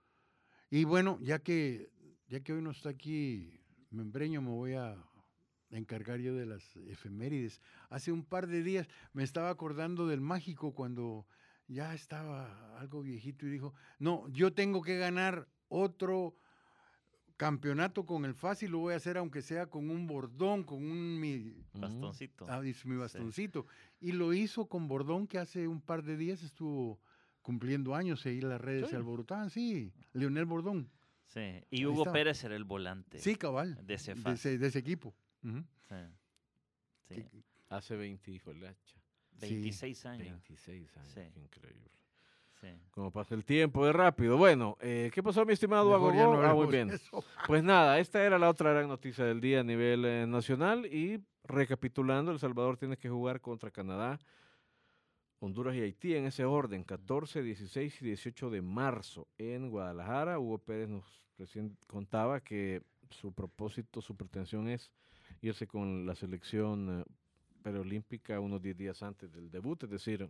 Y bueno, ya que hoy no está aquí Membreño, me voy a encargar yo de las efemérides. Hace un par de días me estaba acordando del Mágico cuando ya estaba algo viejito y dijo, no, yo tengo que ganar otro campeonato con el FAS y lo voy a hacer aunque sea con un bordón, con mi Bastoncito. dice, mi bastoncito. Y lo hizo con Bordón, que hace un par de días estuvo cumpliendo años, ahí las redes Sí. se alborotaban, sí, Leonel Bordón. Sí. Ahí Y Hugo estaba. Pérez era el volante. Sí, cabal. De ese de FAS. ese, de ese equipo. Ujú. Sí. Sí. Que- Hace 20, híjole, hacha, 26 años. 26 años, Sí. qué increíble. Sí. Como pasa el tiempo de rápido. Bueno, ¿qué pasó, mi estimado mejor ya no Agogó? Muy hablemos bien. de eso. Pues nada, esta era la otra gran noticia del día a nivel nacional. Y recapitulando, El Salvador tiene que jugar contra Canadá, Honduras y Haití en ese orden, 14, 16 y 18 de marzo en Guadalajara. Hugo Pérez nos recién contaba que su propósito, su pretensión es irse con la selección preolímpica unos 10 días antes del debut, es decir,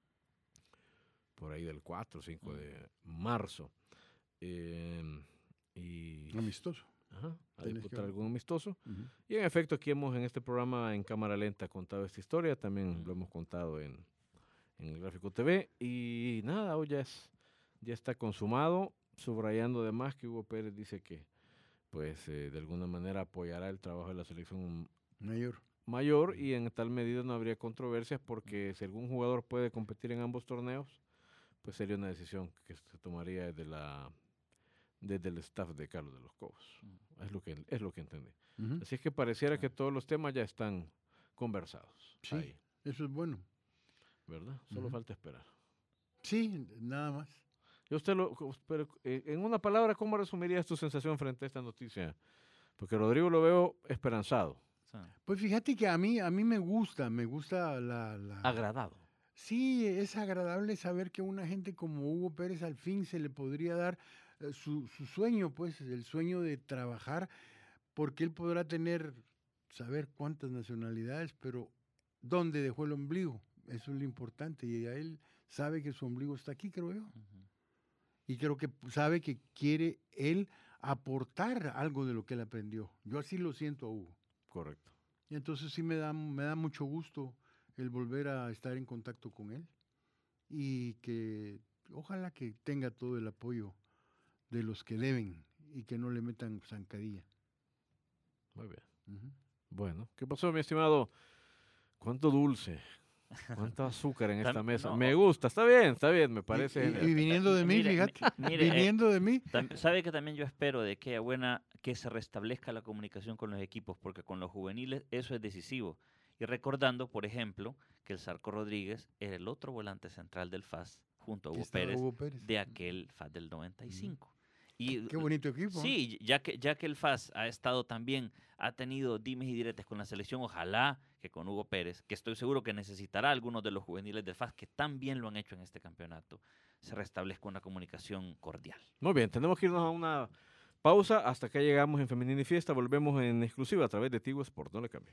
por ahí del 4 o 5 de marzo. Y Amistoso. ajá, a Tienes disputar que- algún amistoso. Ujú. Y en efecto, aquí hemos en este programa en cámara lenta contado esta historia, también lo hemos contado en el Gráfico TV. Y nada, hoy ya está consumado, subrayando además que Hugo Pérez dice que pues de alguna manera apoyará el trabajo de la selección mayor y en tal medida no habría controversias porque si algún jugador puede competir en ambos torneos, pues sería una decisión que se tomaría desde el staff de Carlos de los Cobos. Es lo que entendí. Ujú. Así es que pareciera que todos los temas ya están conversados. Sí. Ahí, Eso es bueno. ¿verdad? Solo Ujú. falta esperar. Sí, nada más. Y usted pero, en una palabra, ¿cómo resumirías tu sensación frente a esta noticia? Porque Rodrigo lo veo esperanzado, Sí. Pues fíjate que a mí me gusta la... agradado. Sí, es agradable saber que una gente como Hugo Pérez al fin se le podría dar su sueño, pues, el sueño de trabajar, porque él podrá saber cuántas nacionalidades, pero ¿dónde dejó el ombligo? Eso es lo importante, y a él sabe que su ombligo está aquí, creo yo. Ujú. Y creo que sabe que quiere él aportar algo de lo que él aprendió. Yo así lo siento a Hugo. Correcto. Y entonces sí me da mucho gusto el volver a estar en contacto con él y que ojalá que tenga todo el apoyo de los que deben y que no le metan zancadilla. Muy bien. Ujú. Bueno, ¿qué pasó, mi estimado? ¿Cuánto dulce? ¿Cuánto azúcar en esta mesa? no. Me gusta, está bien, me parece. Y genial. viniendo de mí, Mire, fíjate, mire, viniendo de mí, Sabe que también yo espero de que haya que se restablezca la comunicación con los equipos, porque con los juveniles eso es decisivo. Y recordando, por ejemplo, que el Zarco Rodríguez era el otro volante central del FAS, junto a que Hugo estaba Pérez, Hugo Pérez. de aquel FAS del 95. Y Qué bonito equipo. ¿eh? sí, ya que el FAS ha estado también, ha tenido dimes y diretes con la selección, ojalá que con Hugo Pérez, que estoy seguro que necesitará algunos de los juveniles del FAS, que tan bien lo han hecho en este campeonato, se restablezca una comunicación cordial. Muy bien, tenemos que irnos a una pausa. Hasta acá llegamos en Femenina y Fiesta. Volvemos en exclusiva a través de Tigo Sport. No le cambie.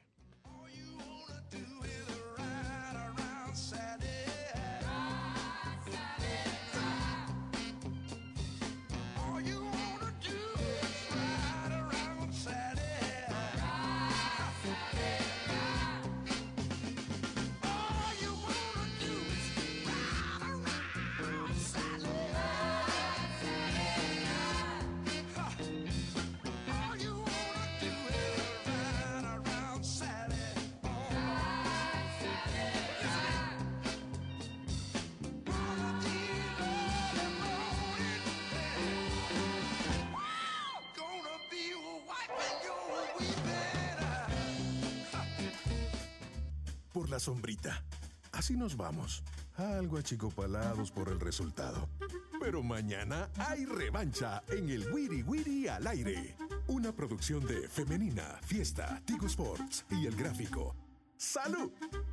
Saturday. la sombrita. Así nos vamos, algo achicopalados por el resultado. Pero mañana hay revancha en el Wiri Wiri al aire. Una producción de Femenina, Fiesta, Tigo Sports y El Gráfico. ¡Salud!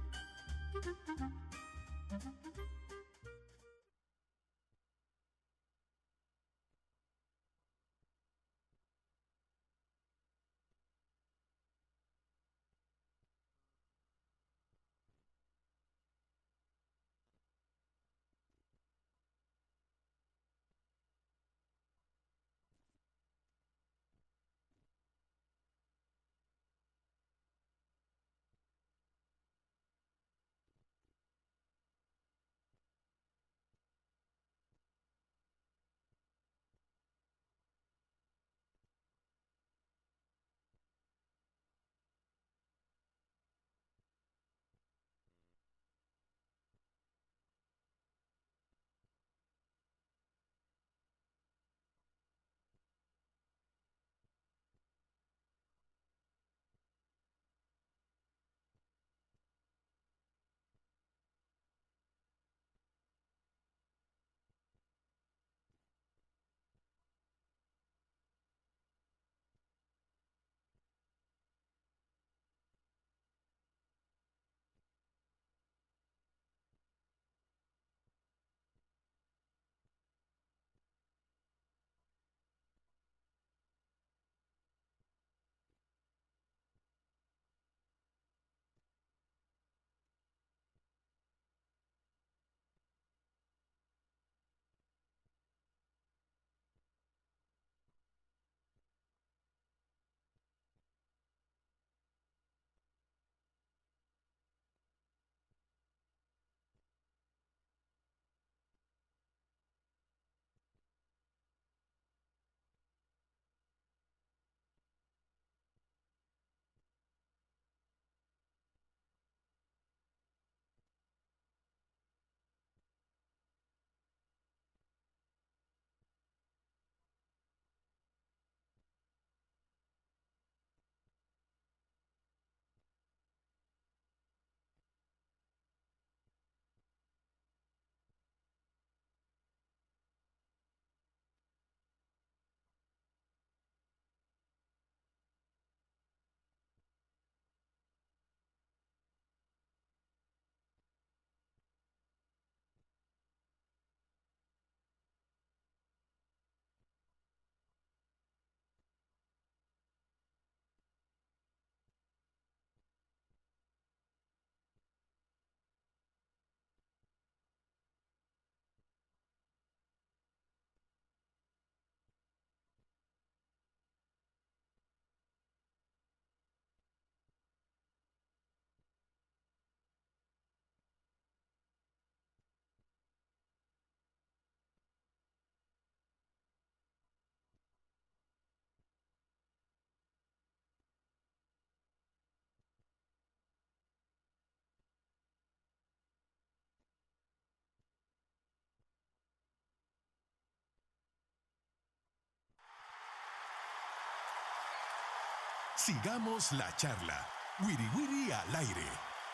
Sigamos la charla. Wiri Wiri al aire.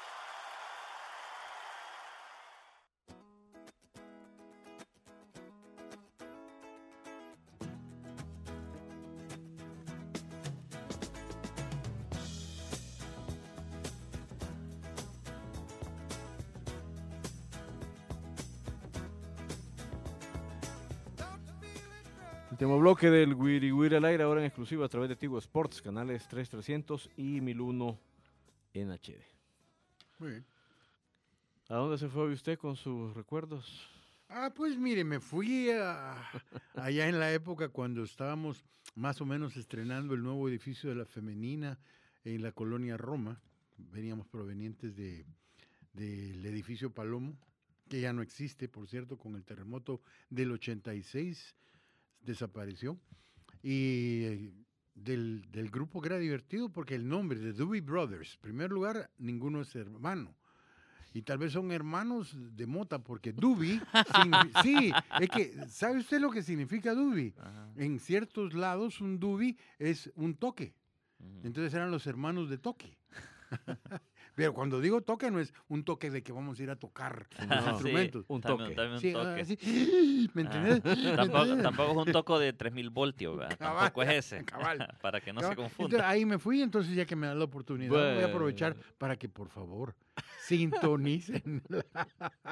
Último bloque del Wiri Wiri al aire, ahora en exclusiva a través de Tigo Sports, canales 3300 y 1001 en HD. Muy bien. ¿A dónde se fue usted con sus recuerdos? Pues mire, me fui allá en la época cuando estábamos más o menos estrenando el nuevo edificio de la Femenina en la colonia Roma. Veníamos provenientes del edificio Palomo, que ya no existe, por cierto, con el terremoto del 86 desapareció. Y del grupo que era divertido porque el nombre de Doobie Brothers, en primer lugar, ninguno es hermano. Y tal vez son hermanos de mota, porque Doobie, sí, es que, ¿sabe usted lo que significa Doobie? Ajá. En ciertos lados un Doobie es un toque. Ujú. Entonces eran los hermanos de toque. Pero cuando digo toque, no es un toque de que vamos a ir a tocar los No. instrumentos. Un También- toque. también un Sí, toque. así, ¿me entendés? Tampoco es un toco de 3000 voltios, ¿verdad? Cabal, Tampoco es ese. cabal. Para que no Cabal. se Entonces, confunda. ahí me fui, entonces ya que me da la oportunidad, voy a Bueno. aprovechar para que por favor sintonicen la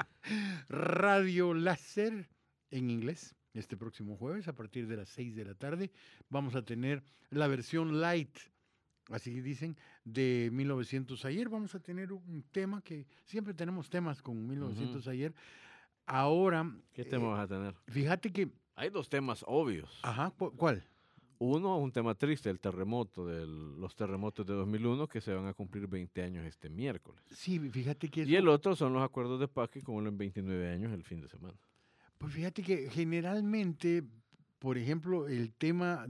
Radio Láser en inglés. Este próximo jueves, a partir de las 6 de la tarde, vamos a tener la versión light, así dicen, de 1900 ayer. Vamos a tener un tema que siempre tenemos temas con 1900 ayer. Ahora, ¿Qué tema vas a tener? fíjate que, Hay dos temas obvios. ajá, ¿cuál? Uno, un tema triste, el terremoto, los terremotos de 2001, que se van a cumplir 20 años este miércoles. Sí, fíjate que Y el otro son los acuerdos de paz que cumplen 29 años el fin de semana. Pues fíjate que generalmente, por ejemplo, el tema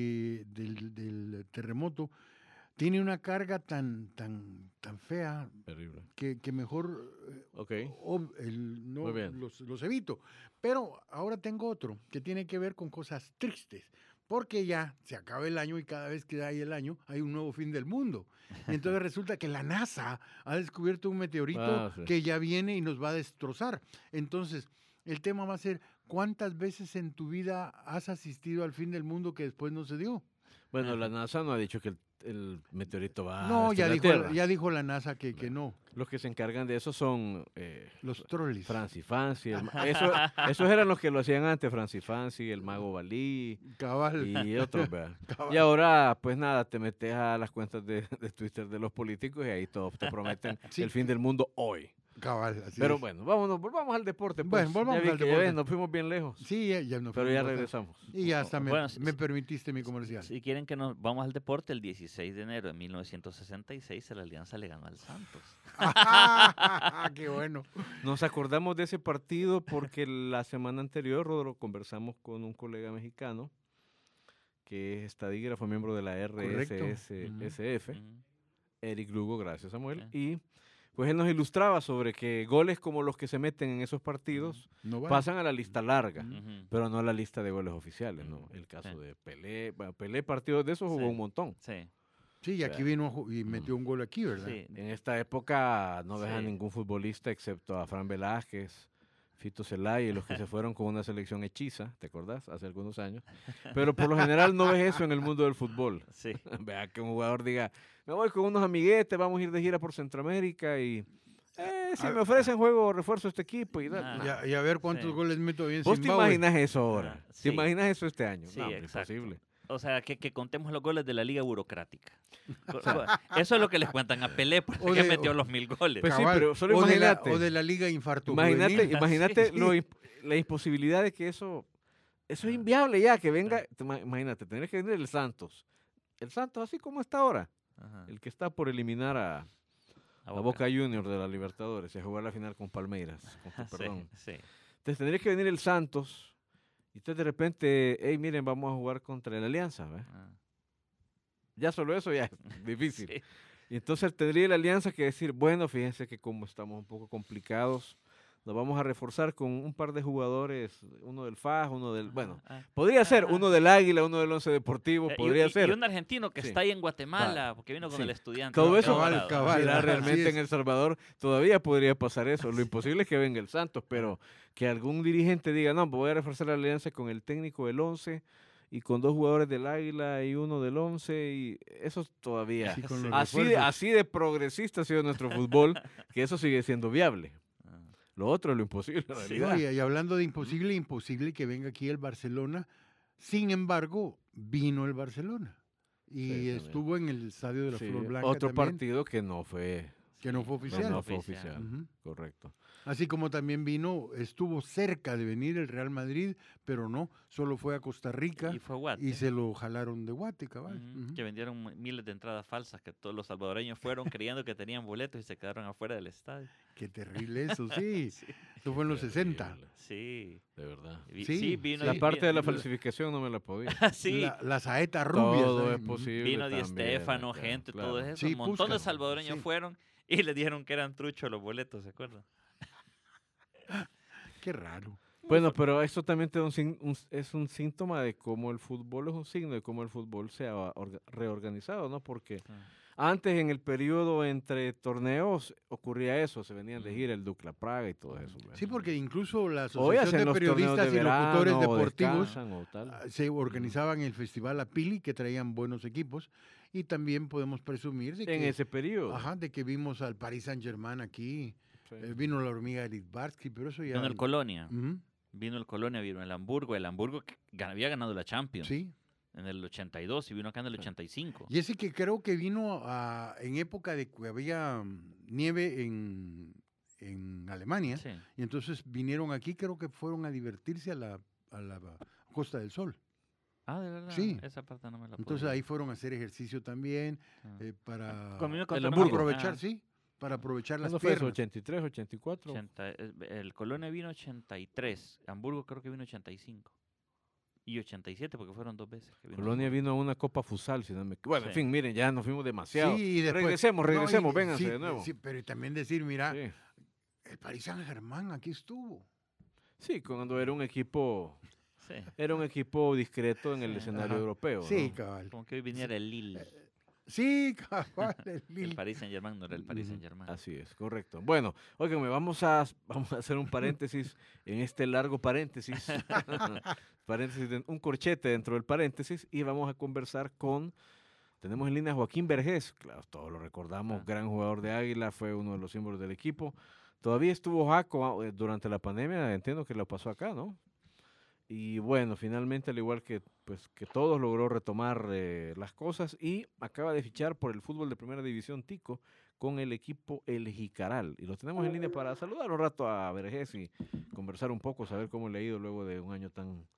del terremoto tiene una carga tan fea Terrible. que mejor Ok. no Muy bien. los evito. Pero ahora tengo otro que tiene que ver con cosas tristes. Porque ya se acaba el año y cada vez que hay el año hay un nuevo fin del mundo. Y entonces resulta que la NASA ha descubierto un meteorito Sí. que ya viene y nos va a destrozar. Entonces, el tema va a ser, ¿cuántas veces en tu vida has asistido al fin del mundo que después no se dio? Bueno, la NASA no ha dicho que el meteorito va No, a ya destruir la Tierra. dijo la NASA que no. Los que se encargan de eso son Los trolls. Franci Fancy. Esos eran los que lo hacían antes, Franci Fancy, el Mago Balí Cabal. y otros, ¿verdad? Cabal. Y ahora, pues nada, te metes a las cuentas de Twitter de los políticos y ahí todos te prometen Sí. el fin del mundo hoy. Cabal, así Pero es. bueno, volvamos al deporte. Pues. Bueno, volvamos Ya vi al que ya deporte. ves, nos fuimos bien lejos, Sí, ya nos pero fuimos ya bastante. regresamos. Y ya hasta Bueno, me permitiste mi comercial. Si quieren que nos vamos al deporte, el 16 de enero de 1966 la Alianza le ganó al Santos. ¡Qué bueno! Nos acordamos de ese partido porque la semana anterior, Rodro, conversamos con un colega mexicano que es estadígrafo, miembro de la RSSF, Ujú. Eric Lugo, gracias Samuel, Sí. y pues él nos ilustraba sobre que goles como los que se meten en esos partidos No vale. pasan a la lista larga, Ujú. pero no a la lista de goles oficiales, ¿no? El caso Sí. de Pelé, bueno, Pelé partidos de esos jugó Sí. un montón. Sí, Sí, y aquí vino y metió un gol aquí, ¿verdad? sí. En esta época no ves a Sí. ningún futbolista excepto a Fran Velázquez, Fito Zelaya y los que se fueron con una selección hechiza, ¿te acordás? Hace algunos años. Pero por lo general no ves eso en el mundo del fútbol. Sí. Vea que un jugador diga, me voy con unos amiguetes, vamos a ir de gira por Centroamérica y si me ofrecen juego refuerzo este equipo y tal. Ah, Nah. Y a ver cuántos Sí. goles meto bien en ¿Vos te Zimbabue. imaginas eso ahora? Ah, ¿Te sí. imaginas eso este año? Sí, No, hombre, exacto. imposible. O sea, que contemos los goles de la liga burocrática. Eso es lo que les cuentan a Pelé, porque O de- metió los 1000 goles. Pues sí, Cabal. pero solo o de imagínate. o de la Liga Infarto Imagínate, Juvenil. imagínate Sí. la imposibilidad de que eso es inviable ya, que venga, imagínate, tener que venir el Santos así como está ahora, Ajá. el que está por eliminar a A Boca Juniors de la Libertadores y a jugar la final con Palmeiras, con tu Sí, perdón. sí. Entonces tendría que venir el Santos y entonces de repente, hey, miren, vamos a jugar contra el Alianza, ¿ves? Ah, Ya solo eso ya es difícil. sí. Y entonces tendría la Alianza que decir, bueno, fíjense que como estamos un poco complicados, nos vamos a reforzar con un par de jugadores, uno del FAS, uno del, bueno, Ah, podría ser Ajá. uno del Águila, uno del Once Deportivo, podría y ser. un argentino que Sí. está ahí en Guatemala, porque vino con Sí. el estudiante. Todo ¿no? eso, Cabal, cabal. mira, así realmente es. en El Salvador todavía podría pasar eso. Lo imposible es que venga el Santos, pero que algún dirigente diga, no, voy a reforzar la alianza con el técnico del Once y con 2 jugadores del Águila y uno del Once, y eso todavía. Sí, con los Así refuerzos. así de progresista ha sido nuestro fútbol, que eso sigue siendo viable. Ah, Lo otro es lo imposible, en Sí. realidad. No, y hablando de imposible que venga aquí el Barcelona. Sin embargo, vino el Barcelona. Y Sí, también. estuvo en el estadio de la Sí, Flor Blanca otro también, partido que no fue, que no fue oficial. no fue Oficial. oficial, Ujú. correcto. Así como también estuvo cerca de venir el Real Madrid, pero no, solo fue a Costa Rica Y fue Guate. y se lo jalaron de Guate, cabal. Ujú, Ujú. Que vendieron miles de entradas falsas, que todos los salvadoreños fueron creyendo que tenían boletos y se quedaron afuera del estadio. Qué terrible eso, sí. Sí. Eso fue en los 60. Terrible, Sí. de verdad. Sí, vino. La sí. parte de la vino- falsificación no me la podía. Sí. La saeta rubia. Todo ¿sabes? es posible. Vino Di también, Stéfano, acá, gente, claro. todo eso. Sí, un montón de Puskás, salvadoreños sí. fueron y les dijeron que eran truchos los boletos, ¿se acuerdan? Qué raro. Bueno, pero eso también te da es un síntoma de cómo el fútbol es un signo de cómo el fútbol se ha reorganizado, ¿no? Porque Antes, en el periodo entre torneos, ocurría eso, se venían de gira el Dukla Praga y todo eso. Sí, porque incluso la Hoy Asociación hacen de los torneos Periodistas de y Locutores verano, o Deportivos descansan o tal. se organizaban el Festival Apili, que traían buenos equipos, y también podemos presumir de En que, ese periodo. ajá, de que vimos al Paris Saint-Germain aquí, Sí. vino la hormiga Littbarski, pero eso ya... Vino el Colonia. Ujú, Vino el Colonia, vino el Hamburgo. El Hamburgo que había ganado la Champions sí. en el 82 y vino acá en el 85. Y ese que creo que vino en época de que había nieve en Alemania, Sí. y entonces vinieron aquí, creo que fueron a divertirse a la Costa del Sol. Ah, de verdad. Sí. Esa parte no me la Entonces puedo- ahí fueron a hacer ejercicio también Ah. para Conmigo El contaron Hamburgo. que- aprovechar, ah, sí, para aprovechar las ¿Cuándo fue eso? piernas. 83, 84. 80, el Colonia vino 83. Hamburgo creo que vino 85. Y 87 porque fueron 2 veces. Que vino Colonia Hamburgo. vino a una Copa Fusal, si no me equivoco. Bueno, en Sí. fin, miren, ya nos fuimos demasiado. Sí, y después- regresemos, no, regresemos, y- vénganse sí, de nuevo. Sí, pero también decir, mira, Sí. el Paris Saint-Germain aquí estuvo. Sí, cuando era un equipo discreto en el Sí. escenario Ajá. europeo. Sí, ¿no? cabal. Como que hoy viniera el Lille. Sí, cabal. El Lille. Paris Saint-Germain no era el Paris Ujú. Saint-Germain. Así es, correcto. Bueno, óigame, vamos a hacer un paréntesis en este largo paréntesis. Un corchete dentro del paréntesis y vamos a conversar tenemos en línea a Joaquín Vergés, claro, todos lo recordamos, Ah. gran jugador de Águila, fue uno de los símbolos del equipo. Todavía estuvo Jaco durante la pandemia, entiendo que lo pasó acá, ¿no? Y bueno, finalmente, al igual que todos, logró retomar las cosas y acaba de fichar por el fútbol de primera división Tico con el equipo El Jicaral. Y lo tenemos en línea para saludar un rato a Vergés y conversar un poco, saber cómo le ha ido luego de un año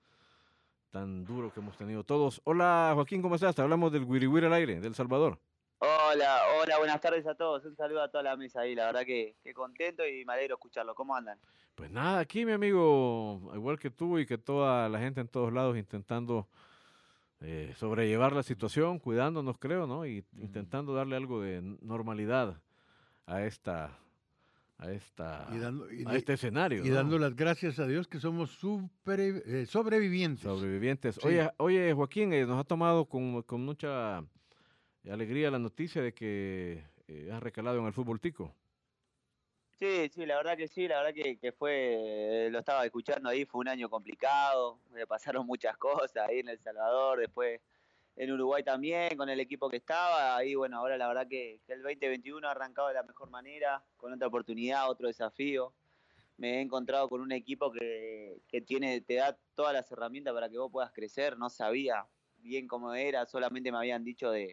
tan duro que hemos tenido todos. Hola Joaquín, ¿cómo estás? Te hablamos del Wiri Wiri al aire, del Salvador. Hola, hola, buenas tardes a todos. Un saludo a toda la mesa ahí. La verdad que contento y me alegro escucharlo. ¿Cómo andan? Pues nada, aquí mi amigo, igual que tú y que toda la gente en todos lados intentando sobrellevar la situación, cuidándonos creo, ¿no? Y intentando darle algo de normalidad a esta Y a este escenario. Y ¿no? dando las gracias a Dios que somos sobrevivientes. Sobrevivientes. Sí. Oye, Joaquín, nos ha tomado con mucha alegría la noticia de que has recalado en el fútbol tico. Sí, la verdad que sí, la verdad que fue, lo estaba escuchando ahí, fue un año complicado, me pasaron muchas cosas ahí en El Salvador, después en Uruguay también, con el equipo que estaba, ahí bueno, ahora la verdad que el 2021 ha arrancado de la mejor manera, con otra oportunidad, otro desafío. Me he encontrado con un equipo que te da todas las herramientas para que vos puedas crecer, no sabía bien cómo era, solamente me habían dicho de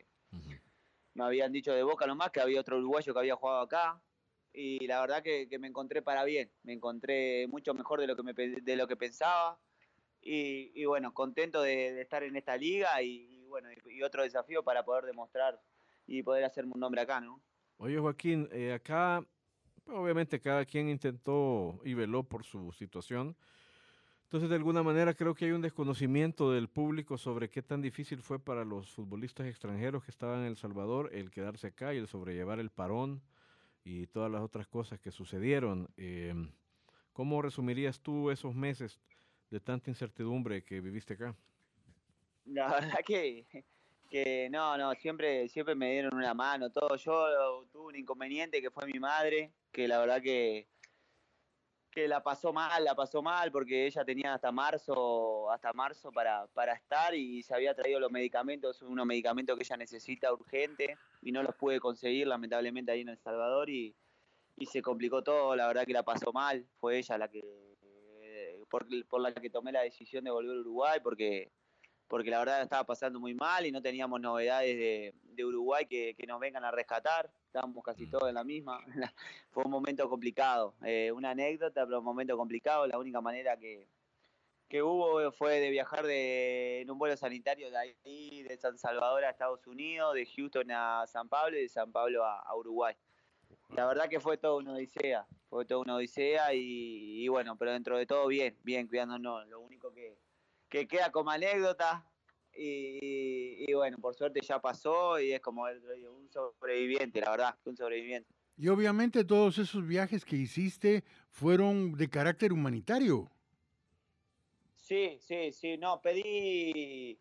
Boca nomás, que había otro uruguayo que había jugado acá, y la verdad que me encontré para bien, me encontré mucho mejor de lo que pensaba, y bueno, contento de estar en esta liga, y bueno, y otro desafío para poder demostrar y poder hacerme un nombre acá, ¿no? Oye, Joaquín, acá obviamente cada quien intentó y veló por su situación. Entonces, de alguna manera, creo que hay un desconocimiento del público sobre qué tan difícil fue para los futbolistas extranjeros que estaban en El Salvador el quedarse acá y el sobrellevar el parón y todas las otras cosas que sucedieron. ¿Cómo resumirías tú esos meses de tanta incertidumbre que viviste acá? La verdad que no, siempre me dieron una mano, todo. Yo tuve un inconveniente que fue mi madre, que la verdad que la pasó mal porque ella tenía hasta marzo para estar y se había traído los medicamentos, unos medicamentos que ella necesita urgente y no los pude conseguir lamentablemente ahí en El Salvador y se complicó todo, la verdad que la pasó mal, fue ella la que por la que tomé la decisión de volver a Uruguay porque la verdad estaba pasando muy mal y no teníamos novedades de Uruguay que nos vengan a rescatar, estábamos casi todos en la misma, fue un momento complicado, una anécdota, pero un momento complicado, la única manera que hubo fue de viajar en un vuelo sanitario de ahí, de San Salvador a Estados Unidos, de Houston a San Pablo y de San Pablo a Uruguay. La verdad que fue toda una odisea, y bueno, pero dentro de todo bien, cuidándonos, lo único que queda como anécdota y bueno, por suerte ya pasó y es como un sobreviviente, la verdad, un sobreviviente. Y obviamente todos esos viajes que hiciste fueron de carácter humanitario. Sí, no, pedí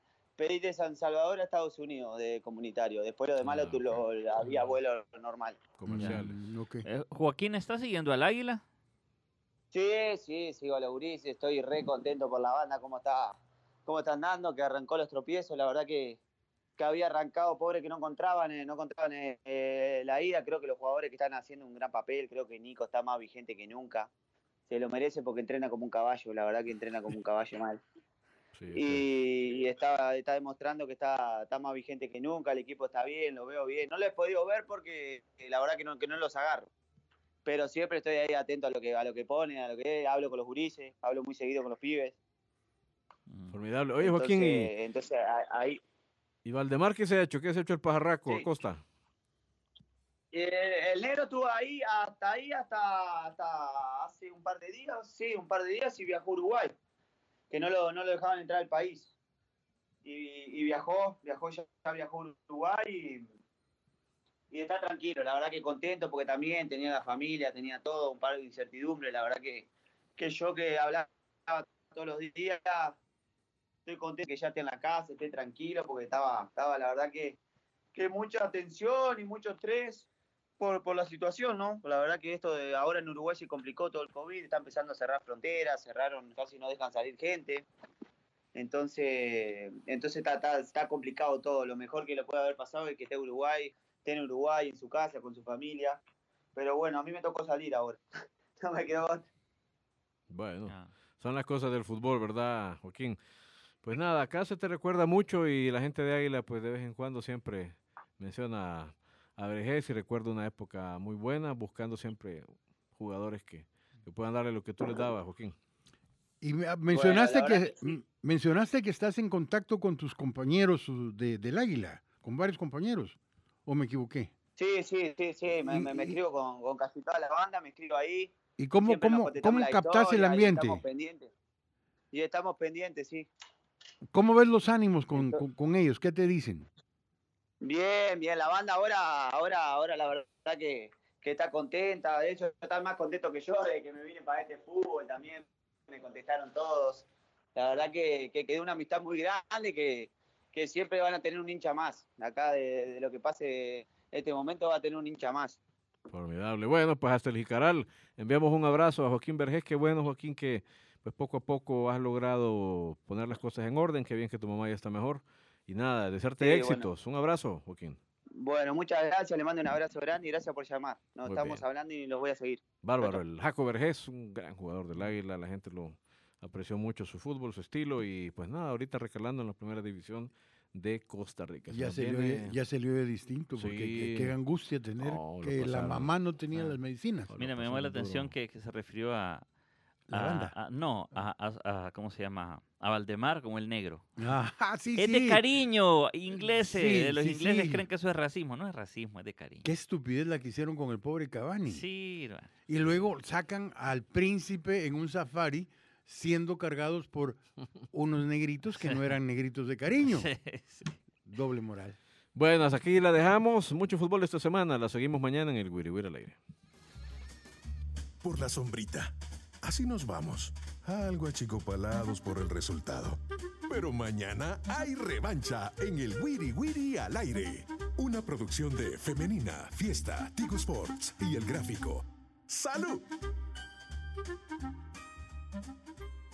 pedí de San Salvador a Estados Unidos de comunitario. Después lo demás había vuelo normal. Comerciales. Ok. Joaquín, ¿está siguiendo al Águila? Sí, sigo a los gurises, estoy re contento por la banda, cómo está andando, que arrancó los tropiezos, la verdad que había arrancado, pobre que no encontraban la ida. Creo que los jugadores que están haciendo un gran papel, creo que Nico está más vigente que nunca, se lo merece porque entrena como un caballo, la verdad que entrena como un caballo mal. Sí, Y está demostrando que está más vigente que nunca, el equipo está bien, lo veo bien. No lo he podido ver porque la verdad que no los agarro. Pero siempre estoy ahí atento a lo que ponen, a lo que hablo con los gurises, hablo muy seguido con los pibes. Formidable. Oye, Joaquín, entonces ahí... ¿Y Valdemar qué se ha hecho? ¿Qué se ha hecho el pajarraco, Sí. Acosta? El negro estuvo hasta hace un par de días, y viajó a Uruguay, que no lo dejaban entrar al país. Y ya viajó a Uruguay y está tranquilo, la verdad que contento porque también tenía la familia, tenía todo, un par de incertidumbres, la verdad que yo que hablaba todos los días, estoy contento que ya esté en la casa, esté tranquilo, porque estaba la verdad que mucha tensión y mucho estrés por la situación, ¿no? La verdad que esto de ahora en Uruguay se complicó todo el COVID, está empezando a cerrar fronteras, cerraron, casi no dejan salir gente. Entonces está complicado todo. Lo mejor que le puede haber pasado es que esté en Uruguay, en su casa, con su familia. Pero bueno, a mí me tocó salir ahora. No me quedó otra. Bueno, son las cosas del fútbol, ¿verdad, Joaquín? Pues nada, acá se te recuerda mucho y la gente de Águila, pues de vez en cuando siempre menciona a Vergés y recuerda una época muy buena, buscando siempre jugadores que puedan darle lo que tú les dabas, Joaquín. Y mencionaste, bueno, sí. mencionaste que estás en contacto con tus compañeros del Águila, con varios compañeros, ¿o me equivoqué? Sí, me escribo con casi toda la banda, me escribo ahí. ¿Y cómo Siempre nos contestamos la captás el historia ambiente? Y estamos pendientes, sí. ¿Cómo ves los ánimos con ellos? ¿Qué te dicen? Bien, la banda ahora la verdad que está contenta. De hecho, están más contentos que yo de que me vine para este fútbol también. Me contestaron todos. La verdad que quedó una amistad muy grande que siempre van a tener un hincha más. Acá de lo que pase este momento va a tener un hincha más. Formidable. Bueno, pues hasta el Jicaral enviamos un abrazo a Joaquín Vergés. Qué bueno, Joaquín, que pues poco a poco has logrado poner las cosas en orden. Qué bien que tu mamá ya está mejor. Y nada, desearte éxitos. Bueno. Un abrazo, Joaquín. Bueno, muchas gracias. Le mando un abrazo grande y gracias por llamar. Nos estamos hablando y los voy a seguir. Bárbaro. El Jaco Vergés, un gran jugador del Águila. La gente lo apreció mucho, su fútbol, su estilo. Y pues nada, ahorita recalando en la primera división de Costa Rica. Ya se le oye distinto, porque sí. qué angustia tener que la mamá no tenía las medicinas. Mira, me llamó la atención que se refirió a ¿cómo se llama? A Valdemar como el negro. Sí, es de cariño, ingleses. Los ingleses creen que eso es racismo. No es racismo, es de cariño. Qué estupidez la que hicieron con el pobre Cavani. Sí. Y luego sacan al príncipe en un safari siendo cargados por unos negritos que no eran negritos de cariño. Sí. Doble moral. Bueno, hasta aquí la dejamos. Mucho fútbol esta semana. La seguimos mañana en el Wiri Wiri al aire. Por la sombrita. Así nos vamos. Algo achicopalados por el resultado. Pero mañana hay revancha en el Wiri Wiri al aire. Una producción de Femenina, Fiesta, Tigo Sports y El Gráfico. ¡Salud!